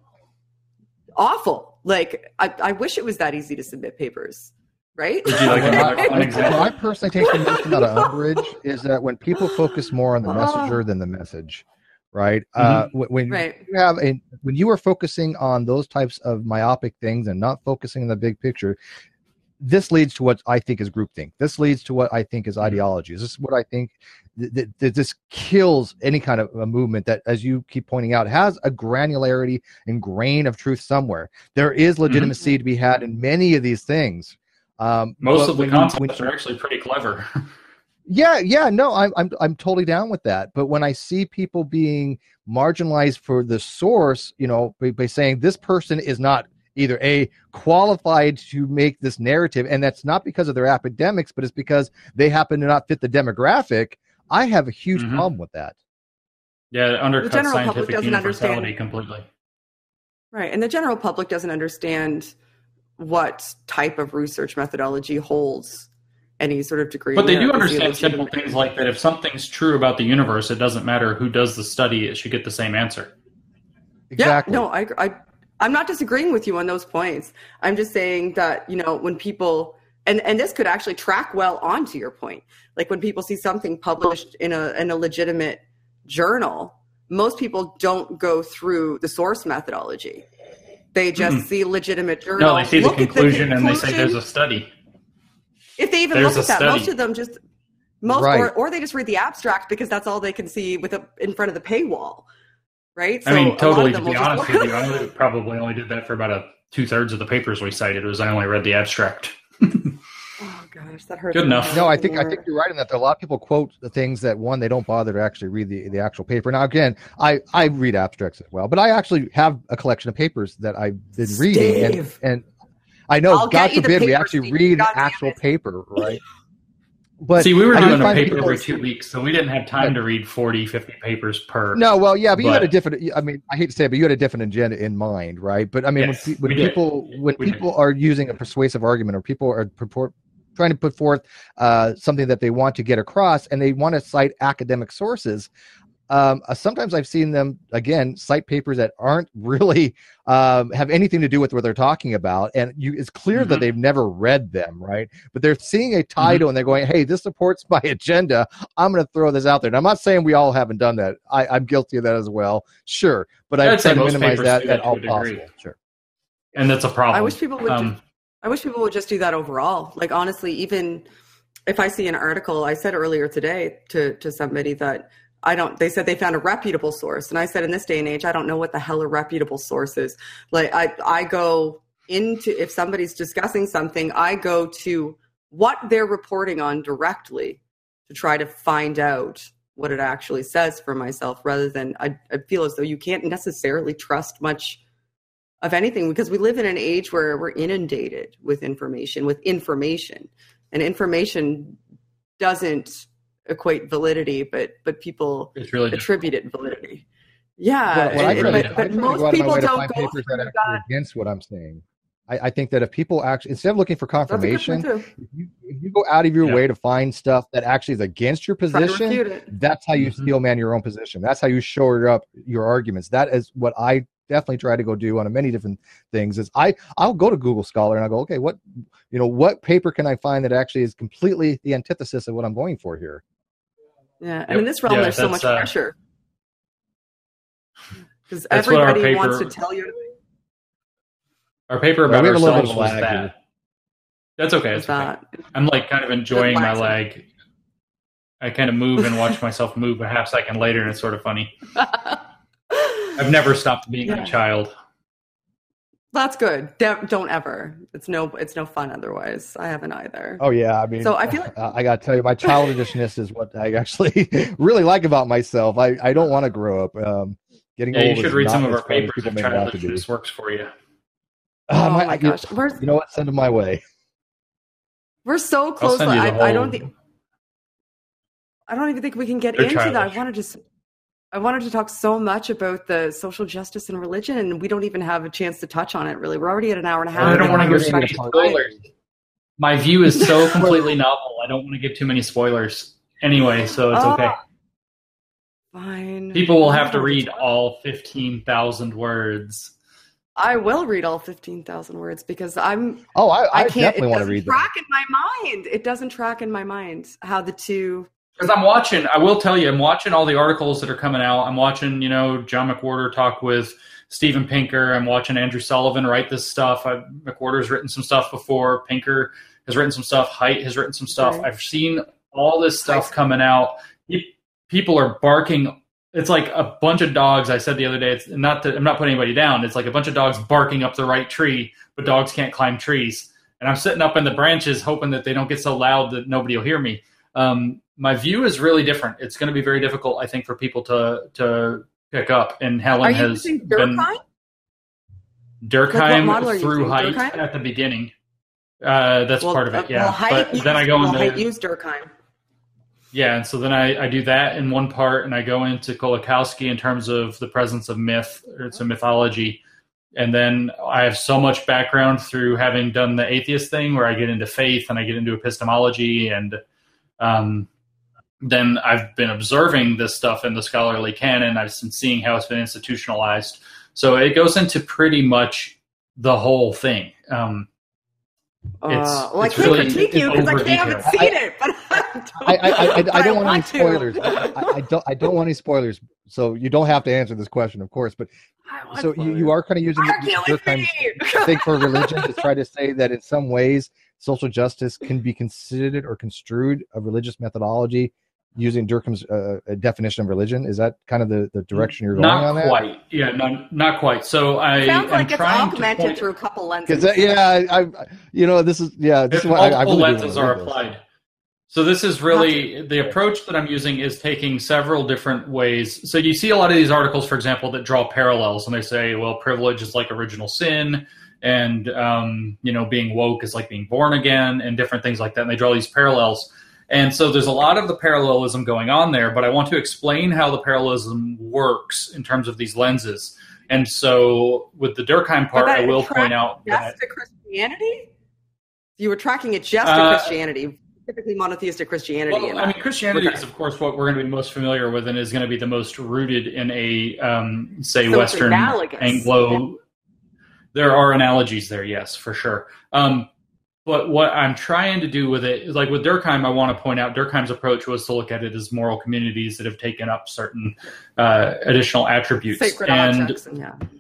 awful. Like I, I wish it was that easy to submit papers, right? Would you like What another I, fun example? what I personally take the most amount of umbrage is that when people focus more on the messenger than the message, right? Uh, when when Right. you have a when you are focusing on those types of myopic things and not focusing on the big picture, this leads to what I think is groupthink. This leads to what I think is ideology. This is what I think that th- th- this kills any kind of a movement that, as you keep pointing out, has a granularity and grain of truth somewhere. There is legitimacy to be had in many of these things. Um, Most but of the when you- concepts when- are actually pretty clever. yeah, yeah, no, I'm I'm I'm totally down with that. But when I see people being marginalized for the source, you know, by, by saying this person is not either a qualified to make this narrative, and that's not because of their academics, but it's because they happen to not fit the demographic, I have a huge Mhm. problem with that. Yeah, it undercuts general public scientific doesn't universality understand. completely. Right. And the general public doesn't understand what type of research methodology holds any sort of degree. But of they do merit. Is the understand simple legitimate- things like that if something's true about the universe, it doesn't matter who does the study, it should get the same answer. Exactly. Yeah, no, I, I, I'm not disagreeing with you on those points. I'm just saying that, you know, when people, and, and this could actually track well onto your point. Like when people see something published in a, in a legitimate journal, most people don't go through the source methodology. They just Mm-mm. see legitimate journal. No, they see the look at conclusion and they say conclusion. there's a study. If they even There's look a at that, study. most of them just most Right. or, or they just read the abstract because that's all they can see with a, in front of the paywall, right? I mean, a lot of totally, them to be will just- honest with you, I only, probably only did that for about a two-thirds of the papers we cited, was I only read the abstract. Oh gosh, that hurts. Good my enough. heart No, I think I more. think you're right in that. There are a lot of people quote the things that, one, they don't bother to actually read the, the actual paper. Now, again, I, I read abstracts as well, but I actually have a collection of papers that I've been reading, and, Steve. and I know, I'll God get you the forbid, we paper, actually Steve. read an God damn actual it. paper, right? But See, we were I do doing a find paper people- every two weeks, so we didn't have time to read forty, fifty papers per. No, well, yeah, but, you had a But- different. I mean, I hate to say it, but you had a different agenda in mind, right? But I mean, Yes, when, pe- when we did. people when We did. people are using a persuasive argument, or people are purport, trying to put forth uh, something that they want to get across, and they want to cite academic sources, um, uh, sometimes I've seen them again cite papers that aren't really um, have anything to do with what they're talking about, and you, it's clear that Mhm. they've never read them, right? But they're seeing a title and they're going, "Hey, this supports my agenda. I'm going to throw this out there." And I'm not saying we all haven't done that. I, I'm guilty of that as well, sure, but I I'd say try to most minimize papers that do that at to all a degree. possible. Sure. and that's a problem. I wish people would. Um, just, I wish people would just do that overall. Like honestly, even if I see an article, I said earlier today to to somebody that I don't. They said they found a reputable source, and I said in this day and age, I don't know what the hell a reputable source is. Like I I go into if somebody's discussing something, I go to what they're reporting on directly to try to find out what it actually says for myself, rather than I, I feel as though you can't necessarily trust much of anything, because we live in an age where we're inundated with information, with information, and information doesn't equate validity, but but people it's really attribute it validity. Yeah, Well, well, I and- try but, to- I but try to go out most of my people way to don't find go papers through that that. actually are against what I'm saying. I, I think that if people actually, instead of looking for That's a good confirmation, point, too. if you, if you go out of your Yeah. way to find stuff that actually is against your Try to refute position, it. that's how you Mhm. steel man your own position. That's how you shore up your arguments. That is what I definitely try to go do on many different things. Is I I'll go to Google Scholar and I go, okay, what you know, what paper can I find that actually is completely the antithesis of what I'm going for here? Yeah, and Yep. in this realm, Yeah, there's so that's, much uh, pressure because That's what our everybody wants to paper- tell you. Our paper Well, about we have a little bit ourselves of was lag that. here. That's okay. Is It's okay. that I'm like kind of enjoying my Relaxing. lag. I kind of move and watch myself move a half second later, and it's sort of funny. I've never stopped being Yeah. a child. That's good. Don't, don't ever. It's no. It's no fun otherwise. I haven't either. Oh yeah, I mean, So I feel like- uh, I got to tell you, my childishness is what I actually really like about myself. I, I don't want to grow up. Um, getting Yeah, old you should is read not some of as our fun as papers people if make it out to be. childishness works for you. Uh, Oh my- my you- gosh, we're You know what? Send them my way. we're so I'll close. send you the I, whole. I don't think. I don't even think we can get They're into that. I childish. wanted to. s- I wanted to talk so much about the social justice and religion, and we don't even have a chance to touch on it. Really, we're already at an hour and a half. I don't want to We're give too gonna many get a part- spoilers. My view is so completely novel. I don't want to give too many spoilers. Anyway, so it's Oh, okay. Fine. People will have to Oh, read all fifteen thousand words. I will read all fifteen thousand words because I'm. Oh, I, I, I can't. definitely It want to doesn't read them. track in my mind. It doesn't track in my mind how the two. Because I'm watching, I will tell you, I'm watching all the articles that are coming out. I'm watching, you know, John McWhorter talk with Steven Pinker. I'm watching Andrew Sullivan write this stuff. I've, McWhorter's written some stuff before. Pinker has written some stuff. Haidt has written some stuff. Okay. I've seen all this stuff Haidt. coming out. Pe- People are barking. It's like a bunch of dogs. I said the other day, it's not to, I'm not putting anybody down. It's like a bunch of dogs barking up the right tree, but dogs can't climb trees. And I'm sitting up in the branches hoping that they don't get so loud that nobody will hear me. Um, my view is really different. It's going to be very difficult, I think, for people to to pick up. And Helen Are you has using been Durkheim? Durkheim model are you through using? Haidt Durkheim? at the beginning. Uh, that's Well, part of uh, it, yeah. Well, Haidt but used, then I go well, into Haidt used Durkheim. yeah, and so then I, I do that in one part, and I go into Kolakowski in terms of the presence of myth. Or it's a mythology. And then I have so much background through having done the atheist thing where I get into faith and I get into epistemology. And um, then I've been observing this stuff in the scholarly canon. I've been seeing how it's been institutionalized. So it goes into pretty much the whole thing. Um, It's- Uh, well, it's I can't really- critique you it's because I over haven't detailed. seen it, but I don't, I, I, I, I, but I don't want, any want to. spoilers. I, I don't. I don't want any spoilers. So you don't have to answer this question, of course. But I want so you, you are kind of using Argue the with Durkheim me. thing for religion to try to say that in some ways social justice can be considered or construed a religious methodology using Durkheim's uh, definition of religion. Is that kind of the, the direction you're going not on that? quite. Yeah, no, not quite. So I Sounds am like it's trying to augmented point- through a couple lenses. Because yeah, I, I, you know, this is yeah, this if is what I, I multiple really do lenses wanna are read this. applied. So this is really the approach that I'm using is taking several different ways. So you see a lot of these articles, for example, that draw parallels, and they say, well, privilege is like original sin, and um, you know, being woke is like being born again, and different things like that. And they draw these parallels. And so there's a lot of the parallelism going on there, but I want to explain how the parallelism works in terms of these lenses. And so with the Durkheim part, that I will attracts point out Just that to Christianity? You were tracking it just to Uh, Christianity, typically monotheistic Christianity. Well, in I that. mean, Christianity Okay. is, of course, what we're going to be most familiar with, and is going to be the most rooted in a, um, say, So it's Western analogous. Anglo. There are analogies there, yes, for sure. Um, but what I'm trying to do with it is, like with Durkheim, I want to point out Durkheim's approach was to look at it as moral communities that have taken up certain uh, additional attributes. Sacred and objects, and yeah.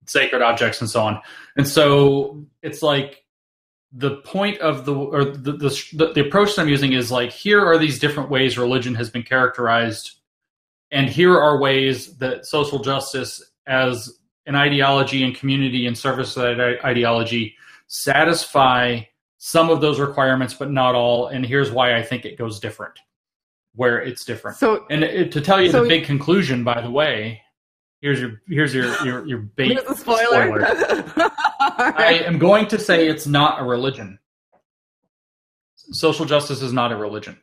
sacred objects and so on. And so it's like the point of the or the, the the approach that I'm using is like, here are these different ways religion has been characterized, and here are ways that social justice as an ideology and community and service to that ideology satisfy some of those requirements, but not all. And here's why I think it goes different, where it's different. So, and it, to tell you so the big conclusion, by the way, here's your here's your your, your bait. Here's the spoiler. spoiler. I am going to say it's not a religion. Social justice is not a religion.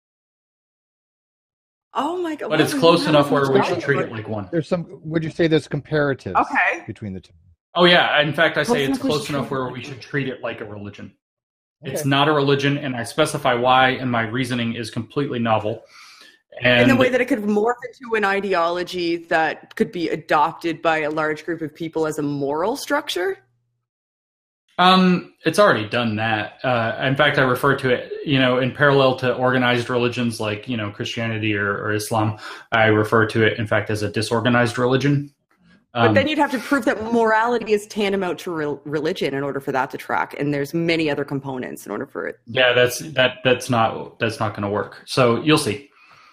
Oh my god! But it's close enough where we should treat it like one. There's some. Would you say there's comparatives? Okay. Between the two. Oh yeah. In fact, I say Close it's enough we close should enough treat it where like we one. should treat it like a religion. Okay. It's not a religion, and I specify why, and my reasoning is completely novel. And in the way that it could morph into an ideology that could be adopted by a large group of people as a moral structure. Um, it's already done that. Uh, in fact, I refer to it, you know, in parallel to organized religions like, you know, Christianity or, or Islam. I refer to it, in fact, as a disorganized religion. Um, But then you'd have to prove that morality is tantamount to re- religion in order for that to track, and there's many other components in order for it. yeah, that's that. That's not that's not going to work. So you'll see.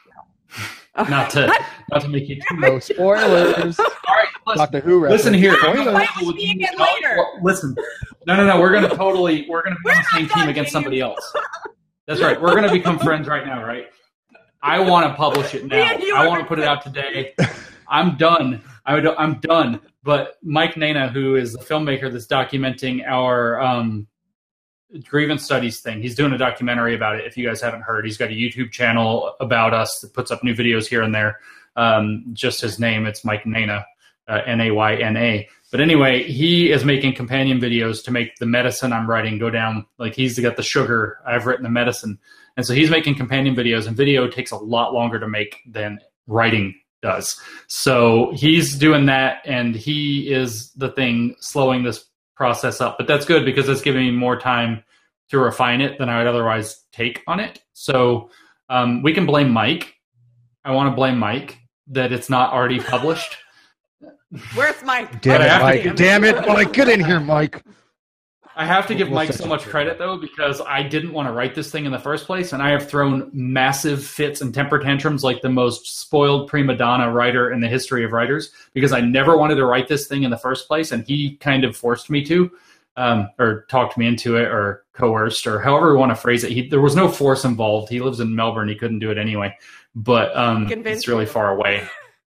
Not to not to make you too No spoilers. All right, listen, Doctor Who reference. listen here. No, Spoilers. fight with me again later. Listen, no, no, no. We're going to totally. We're going to be on the same team against somebody else. That's right. We're going to become friends right now, right? I want to publish it now. Yeah, you I are. want to put it out today. I'm done. I would, I'm done. But Mike Nana, who is the filmmaker that's documenting our um, grievance studies thing, he's doing a documentary about it. If you guys haven't heard, he's got a YouTube channel about us that puts up new videos here and there. Um, just his name, it's Mike Nana, uh, N A Y N A. But anyway, he is making companion videos to make the medicine I'm writing go down. Like, he's got the sugar, I've written the medicine. And so he's making companion videos, and video takes a lot longer to make than writing does. So he's doing that, and he is the thing slowing this process up. But that's good, because it's giving me more time to refine it than I would otherwise take on it. So um, we can blame Mike. I want to blame Mike that it's not already published. Where's Mike? Damn But I it, have to Mike. give- Damn it, Mike. Get in here, Mike. I have to give We'll Mike set so you much straight. credit, though, because I didn't want to write this thing in the first place, and I have thrown massive fits and temper tantrums like the most spoiled prima donna writer in the history of writers, because I never wanted to write this thing in the first place, and he kind of forced me to, um, or talked me into it, or coerced, or however we want to phrase it. He, there was no force involved. He lives in Melbourne. He couldn't do it anyway, but um, Convinced it's really you. far away.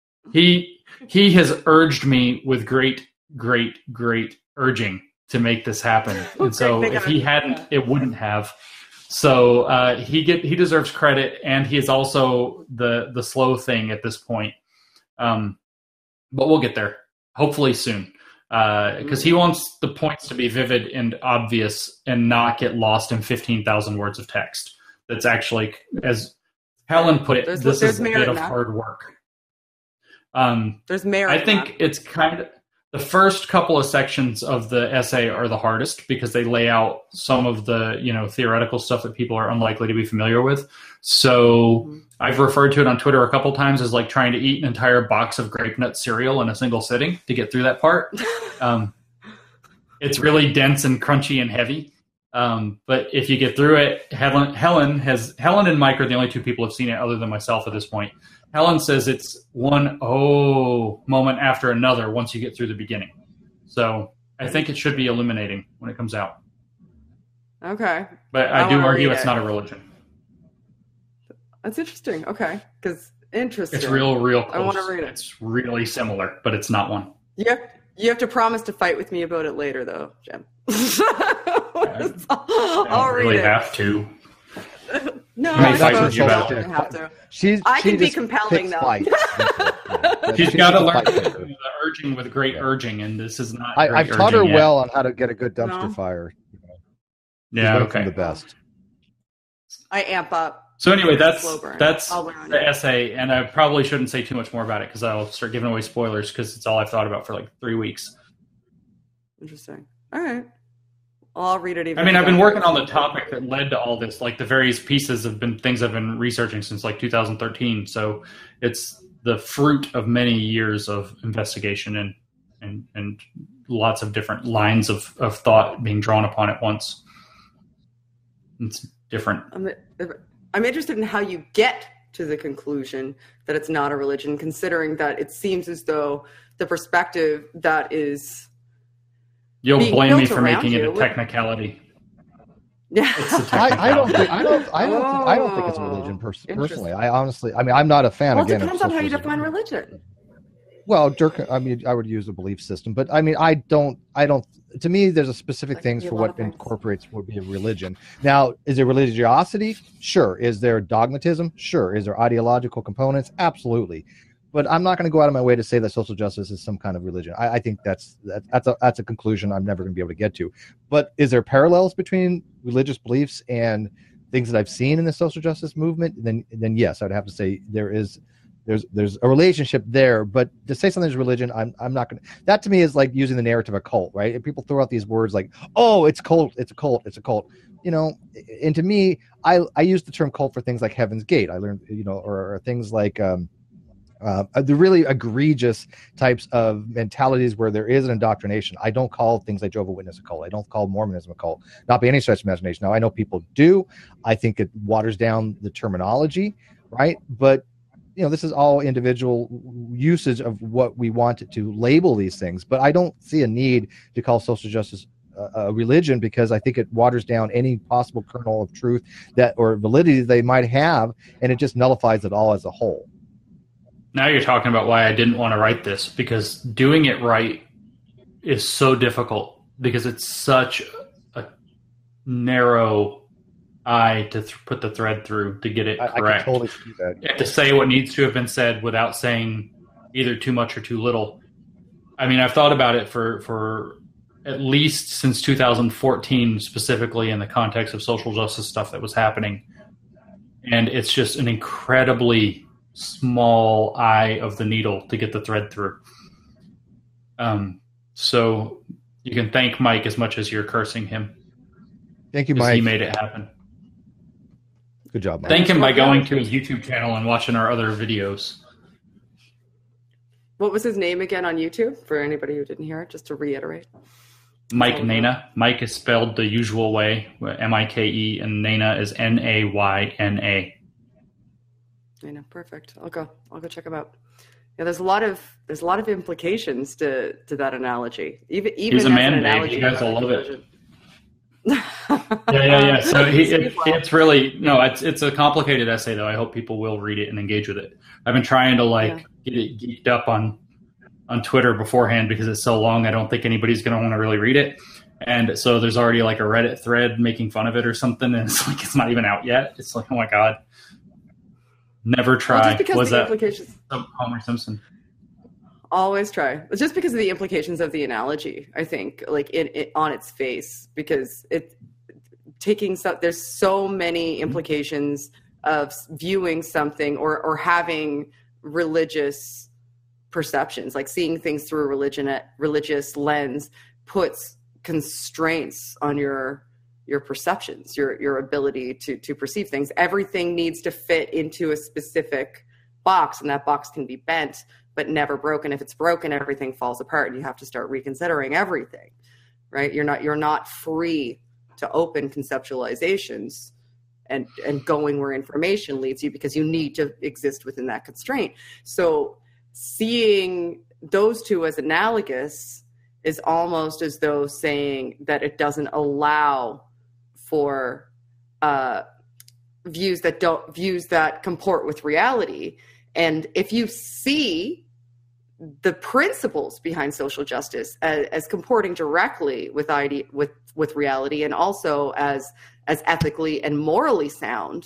He he has urged me with great, great, great urging to make this happen. And so Great, if big he hadn't, it wouldn't have. So uh, he get he deserves credit, and he is also the the slow thing at this point. Um, but we'll get there, hopefully soon, because uh, he wants the points to be vivid and obvious and not get lost in fifteen thousand words of text. That's actually, as Helen put it, There's- this there's is a merit bit in of that. hard work. Um, There's merit. I in think that. it's kind of the first couple of sections of the essay are the hardest, because they lay out some of the, you know, theoretical stuff that people are unlikely to be familiar with. So Mm-hmm. I've referred to it on Twitter a couple times as like trying to eat an entire box of grape nut cereal in a single sitting to get through that part. Um, it's really dense and crunchy and heavy. Um, but if you get through it, Helen, Helen has Helen and Mike are the only two people who've seen it other than myself at this point. Helen says it's one oh moment after another once you get through the beginning. So I think it should be illuminating when it comes out. Okay. But I I, do wanna argue read it's it. not a religion. That's interesting. Okay. Because interesting. It's real, real close. I wanna read it. It's really similar, but it's not one. You have, you have to promise to fight with me about it later, though, Jim. I I'll don't read really it. have to. No, may I fight don't with you about I have to. She's, I she can be just compelling, picks though. fights. Yeah. She's She's got to a learn fight to do picker. the urging with great urging, and this is not I, great I've taught her urging yet. well on how to get a good dumpster No. fire. She's Yeah, learned from okay. the best. I amp up. So anyway, that's Slow burn. that's I'll learn on the it. essay, and I probably shouldn't say too much more about it because I'll start giving away spoilers, because it's all I've thought about for like three weeks. Interesting. All right. I'll read it. Even I mean, I've been again. working on the topic that led to all this. Like the various pieces have been things I've been researching since like two thousand thirteen. So it's the fruit of many years of investigation and and and lots of different lines of, of thought being drawn upon at once. It's different. I'm, I'm interested in how you get to the conclusion that it's not a religion, considering that it seems as though the perspective that is You'll being blame me built for around making it you a technicality. Yeah. It's a I, I don't think I don't I don't Oh, I don't think it's a religion pers- personally. interesting. I honestly I mean I'm not a fan Well, it again. depends of on how you socialism. define religion. Well, Dirk, I mean, I would use a belief system, but I mean, I don't, I don't. To me, there's a specific That can things be a for lot what of things. incorporates would be a religion. Now, is there religiosity? Sure. Is there dogmatism? Sure. Is there ideological components? Absolutely. But I'm not going to go out of my way to say that social justice is some kind of religion. I, I think that's that, that's a that's a conclusion I'm never going to be able to get to. But is there parallels between religious beliefs and things that I've seen in the social justice movement? Then then yes, I'd have to say there is. There's there's a relationship there, but to say something's religion, I'm I'm not gonna. That to me is like using the narrative of a cult, right? And people throw out these words like, "Oh, it's cult, it's a cult, it's a cult," you know. And to me, I I use the term cult for things like Heaven's Gate. I learned, you know, or, or things like um, uh, the really egregious types of mentalities where there is an indoctrination. I don't call things like Jehovah's Witness a cult. I don't call Mormonism a cult, not by any stretch of imagination. Now I know people do. I think it waters down the terminology, right? But you know, this is all individual usage of what we want to label these things, but I don't see a need to call social justice a, a religion because I think it waters down any possible kernel of truth that or validity they might have, and it just nullifies it all as a whole. Now you're talking about why I didn't want to write this, because doing it right is so difficult because it's such a narrow eye to th- put the thread through to get it I, correct. I can totally see that. You have to say what needs to have been said without saying either too much or too little. I mean, I've thought about it for, for at least since two thousand fourteen, specifically in the context of social justice stuff that was happening. And it's just an incredibly small eye of the needle to get the thread through. Um, so you can thank Mike as much as you're cursing him. Thank you, 'cause Mike. He made it happen. Good job, Mike. Thank him by going to his YouTube channel and watching our other videos. What was his name again on YouTube for anybody who didn't hear it, just to reiterate? Mike Oh, Nana. Mike is spelled the usual way, M I K E, and Nana is N A Y N A. I know, perfect. I'll go. I'll go check him out. Yeah, there's a lot of there's a lot of implications to to that analogy. Even even He's a as man, an babe. analogy, You guys will love it. religion. Yeah, yeah, yeah. So he, it, it's really no, it's it's a complicated essay though. I hope people will read it and engage with it. I've been trying to like Yeah. get it geeked up on on Twitter beforehand because it's so long. I don't think anybody's going to want to really read it. And so there's already like a Reddit thread making fun of it or something, and it's like it's not even out yet. It's like, oh my god, never try. Well, just because Was the that implications. Homer Simpson? Always try. It's just because of the implications of the analogy, I think, like it, it on its face, because it taking so there's so many implications of viewing something or or having religious perceptions, like seeing things through a religion religious lens puts constraints on your your perceptions, your your ability to to perceive things. Everything needs to fit into a specific box, and that box can be bent but never broken. If it's broken, everything falls apart and you have to start reconsidering everything, right? You're not, you're not free to open conceptualizations and, and going where information leads you, because you need to exist within that constraint. So seeing those two as analogous is almost as though saying that it doesn't allow for uh, views that don't views that comport with reality. And if you see the principles behind social justice as, as comporting directly with ide- with with reality, and also as as ethically and morally sound,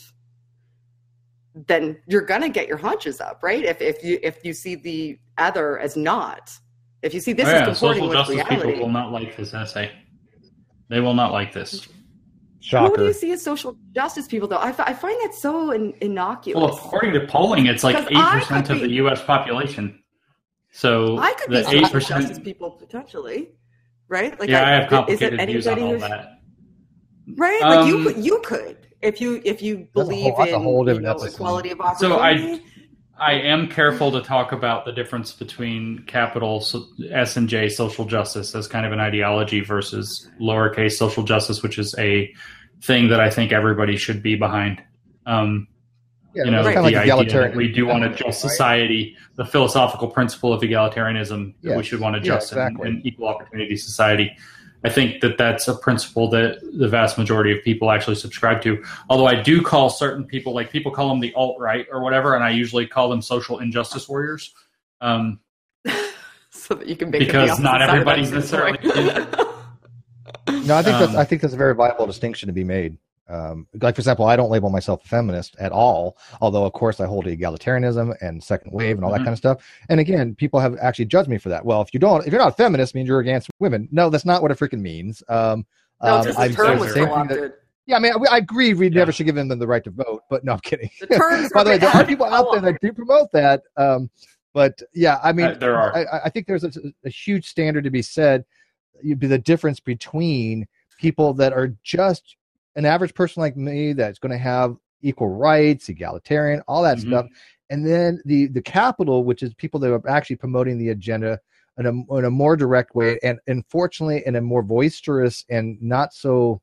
then you're gonna get your haunches up, right? If if you if you see the other as not, if you see this Oh, is yeah, comporting social with justice reality, people will not like this essay. They will not like this. Shocker. who do you see as social justice people, though? I, f- I find that so in- innocuous. Well, according to polling, it's like Because eight I percent could of the be- U S population. So I could the be eight social percent. justice people potentially, right? Like, Yeah, I have is it complicated views on anybody all who's that. right? Like you Um, could, you could if you if you That's a believe whole- that's a in whole you different- know, that's a- equality of So I- opportunity. I am careful to talk about the difference between capital S and J social justice as kind of an ideology versus lowercase social justice, which is a thing that I think everybody should be behind. Um, Yeah, you know, it's the kind of like idea that we do want to just right? society, the philosophical principle of egalitarianism, that Yes. we should want to Yeah, just exactly. an, an equal opportunity society. I think that that's a principle that the vast majority of people actually subscribe to. Although I do call certain people, like people call them the alt-right or whatever, and I usually call them social injustice warriors. Um, so that you can make because not everybody's necessarily. No, I think that's Um, I think that's a very viable distinction to be made. Um, like for example, I don't label myself a feminist at all, although of course I hold egalitarianism and second wave and all that Mhm. kind of stuff. And again, people have actually judged me for that. Well, if you don't, if you're not a feminist, it means you're against women. No, that's not what it freaking means. Um, No, um, just I've the said term the was same thing that- co-opted. yeah, I mean, I, I agree. We Yeah. never should give them the right to vote, but no, I'm kidding. The terms By the way, are there are bad. people out there that do promote that. Um, but yeah, I mean, Uh, there are. I, I think there's a, a huge standard to be said. You'd be the difference between people that are just an average person like me that's going to have equal rights, egalitarian, all that Mhm. stuff, and then the the capital, which is people that are actually promoting the agenda in a, in a more direct way, and unfortunately in a more boisterous and not so.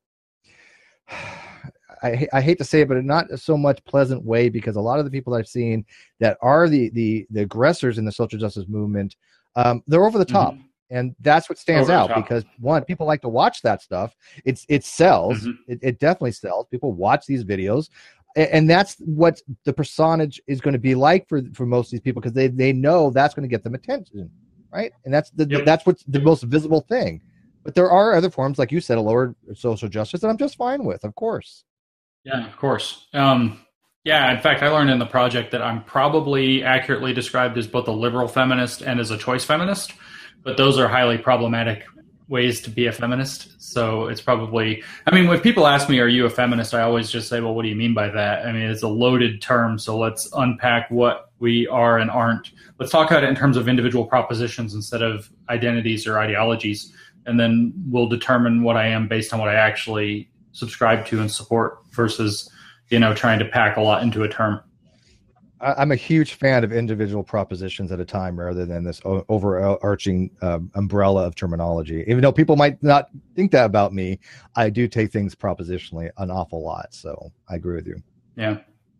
I, I hate to say it, but not so much pleasant way, because a lot of the people I've seen that are the the, the aggressors in the social justice movement, um, they're over the top. Mhm. And that's what stands Over the out top. because one, people like to watch that stuff. It's it sells. Mhm. It, it definitely sells. People watch these videos, and, and that's what the personage is going to be like for for most of these people, because they they know that's going to get them attention, right? And that's the Yep. that's what's the most visible thing. But there are other forms, like you said, a lower social justice that I'm just fine with, of course. Yeah, of course. Um, yeah, in fact, I learned in the project that I'm probably accurately described as both a liberal feminist and as a choice feminist, but those are highly problematic ways to be a feminist. So it's probably, I mean, when people ask me, are you a feminist? I always just say, well, what do you mean by that? I mean, it's a loaded term. So let's unpack what we are and aren't. Let's talk about it in terms of individual propositions instead of identities or ideologies. And then we'll determine what I am based on what I actually subscribe to and support versus, you know, trying to pack a lot into a term. I, I'm a huge fan of individual propositions at a time rather than this o- overarching um, umbrella of terminology. Even though people might not think that about me, I do take things propositionally an awful lot. So I agree with you. Yeah.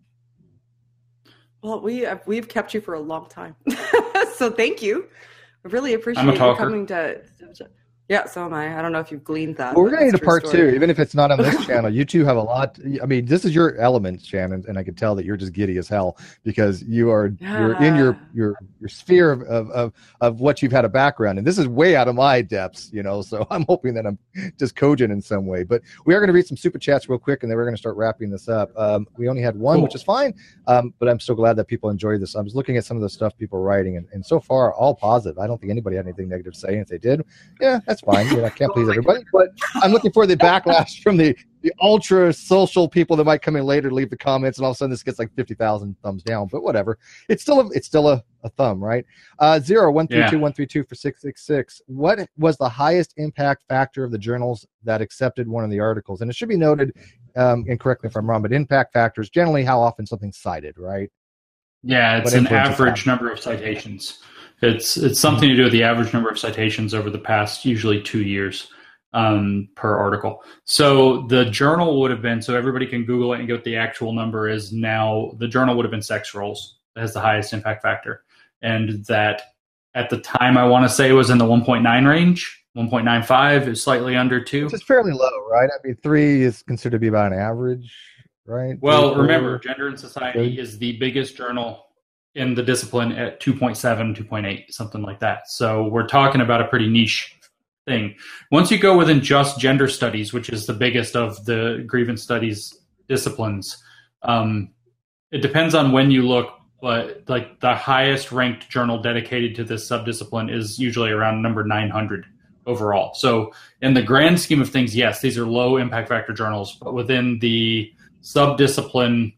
Well, we have, we've kept you for a long time, so thank you. I really appreciate I'm a you talker. coming to. Yeah, so am I. I don't know if you've gleaned that. Well, we're but going to it's need a true part story. two, even if it's not on this channel. You two have a lot. I mean, this is your element, Shannon, and I can tell that you're just giddy as hell because you are you're in your your your sphere of, of of of what you've had a background, and this is way out of my depths, you know. So I'm hoping that I'm just cogent in some way. But we are going to read some super chats real quick, and then we're going to start wrapping this up. Um, we only had one, Cool. which is fine, um, but I'm so glad that people enjoy this. I was looking at some of the stuff people are writing, and, and so far all positive. I don't think anybody had anything negative to say. And if they did, yeah, that's fine. You know, I can't please everybody, but I'm looking for the backlash from the, the ultra social people that might come in later, leave the comments, and all of a sudden this gets like fifty thousand thumbs down. But whatever, it's still a, it's still a, a thumb, right? Uh, zero one three two one three two for six six six. What was the highest impact factor of the journals that accepted one of the articles? And it should be noted, um, and correct me if I'm wrong, but impact factor is generally how often something's cited, right? Yeah, it's What an influences average that? number of citations. It's it's something to do with the average number of citations over the past usually two years um, per article. So the journal would have been, so everybody can Google it and get what the actual number is now. The journal would have been Sex Roles. That has the highest impact factor. And that at the time, I want to say was in the one point nine range. one point nine five is slightly under two. Which is fairly low, right? I mean, three is considered to be about an average, right? Well, Three, four. remember, Gender and Society Good. is the biggest journal in the discipline at two point seven, two point eight, something like that. So we're talking about a pretty niche thing. Once you go within just gender studies, which is the biggest of the grievance studies disciplines, um, it depends on when you look, but like the highest ranked journal dedicated to this subdiscipline is usually around number nine hundred overall. So in the grand scheme of things, yes, these are low impact factor journals, but within the subdiscipline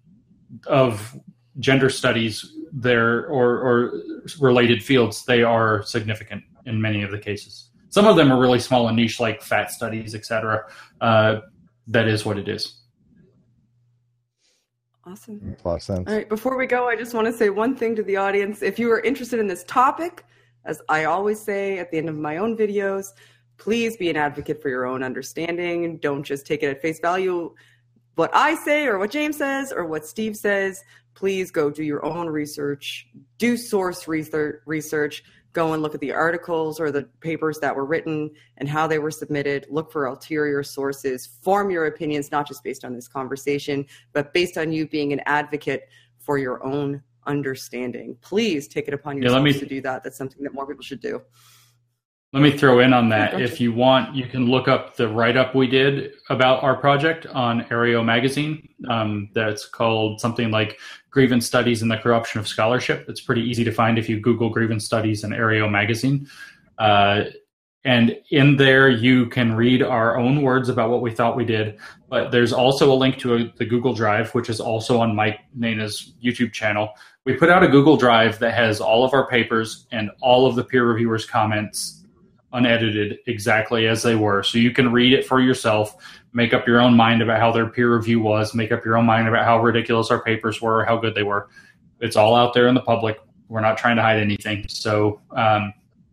of gender studies, there or, or related fields, they are significant in many of the cases. Some of them are really small and niche, like fat studies, et cetera. Uh, that is what it is. Awesome. Makes a lot of sense. All right. Before we go, I just want to say one thing to the audience. If you are interested in this topic, as I always say at the end of my own videos, please be an advocate for your own understanding. Don't just take it at face value. What I say or what James says or what Steve says, please go do your own research, do source research, go and look at the articles or the papers that were written and how they were submitted, look for ulterior sources, form your opinions, not just based on this conversation, but based on you being an advocate for your own understanding. Please take it upon yourself yeah, me, to do that. That's something that more people should do. Let me throw in on that. If you want, you can look up the write-up we did about our project on Aereo Magazine. Um, that's called something like Grievance Studies and the Corruption of Scholarship. It's pretty easy to find if you Google Grievance Studies and Aereo Magazine. Uh, and in there, you can read our own words about what we thought we did. But there's also a link to a, the Google Drive, which is also on Mike Nana's YouTube channel. We put out a Google Drive that has all of our papers and all of the peer reviewers' comments unedited exactly as they were. So you can read it for yourself, make up your own mind about how their peer review was, make up your own mind about how ridiculous our papers were, or how good they were. It's all out there in the public. We're not trying to hide anything. So um,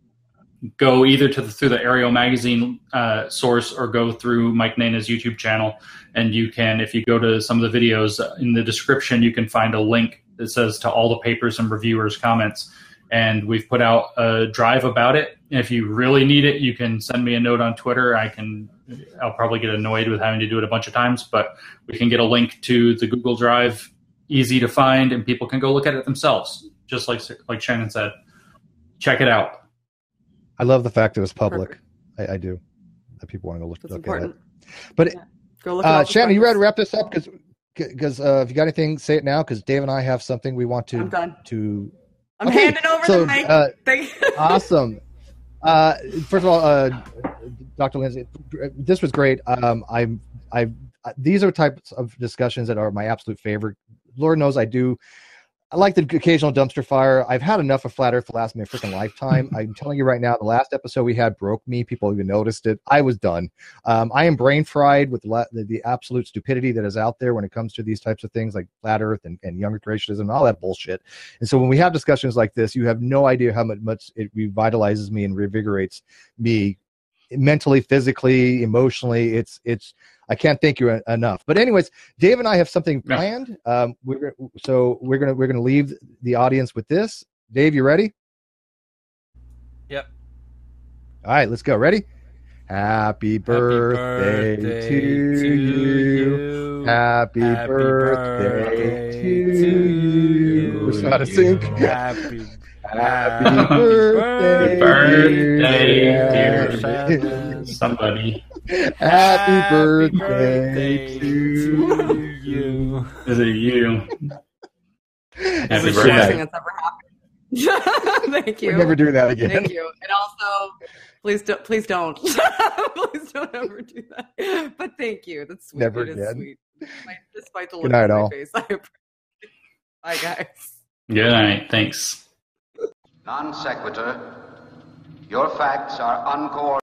go either to the, through the Aereo Magazine uh, source or go through Mike Nana's YouTube channel. And you can, if you go to some of the videos, in the description, you can find a link that says to all the papers and reviewers' comments. And we've put out a drive about it. If you really need it, you can send me a note on Twitter. I can, I'll probably get annoyed with having to do it a bunch of times, but we can get a link to the Google Drive, easy to find, and people can go look at it themselves. Just like like Shannon said, check it out. I love the fact that it was public. I, I do. That people want to go look, look at it. But yeah. go look uh, Shannon, you ready to wrap this up? Because because uh, if you got anything, say it now. Because Dave and I have something we want to I'm done. to. I'm okay, handing over so, the mic. Uh, awesome. Uh, first of all, uh, Doctor Lindsay, this was great. Um, I'm, I, these are types of discussions that are my absolute favorite. Lord knows I do. I like the occasional dumpster fire. I've had enough of flat earth for the last my freaking lifetime. I'm telling you right now, the last episode we had broke me. People even noticed it. I was done. Um, I am brain fried with the, the, the absolute stupidity that is out there when it comes to these types of things like flat earth and, and younger creationism and all that bullshit. And so when we have discussions like this, you have no idea how much it revitalizes me and revigorates me mentally, physically, emotionally. It's, it's, I can't thank you enough. But anyways, Dave and I have something planned. Um, we're so we're gonna we're gonna leave the audience with this. Dave, you ready? Yep. All right, let's go. Ready? Happy birthday, Happy birthday to, to you. you. Happy, Happy birthday, birthday to you. It's not a sync. Happy, Happy birthday, birthday, dear, dear somebody. Happy, Happy birthday, birthday to, to you. Is it you? Happy birthday. That's ever happened. Thank you. We'll never do that again. Thank you. And also, please don't. Please don't. please don't ever do that. But thank you. That's sweet. Never it is again. sweet. Despite, despite the Good look night, on my all. face. I appreciate it. Bye, guys. Good night. Thanks. Non sequitur. Your facts are uncoordinated.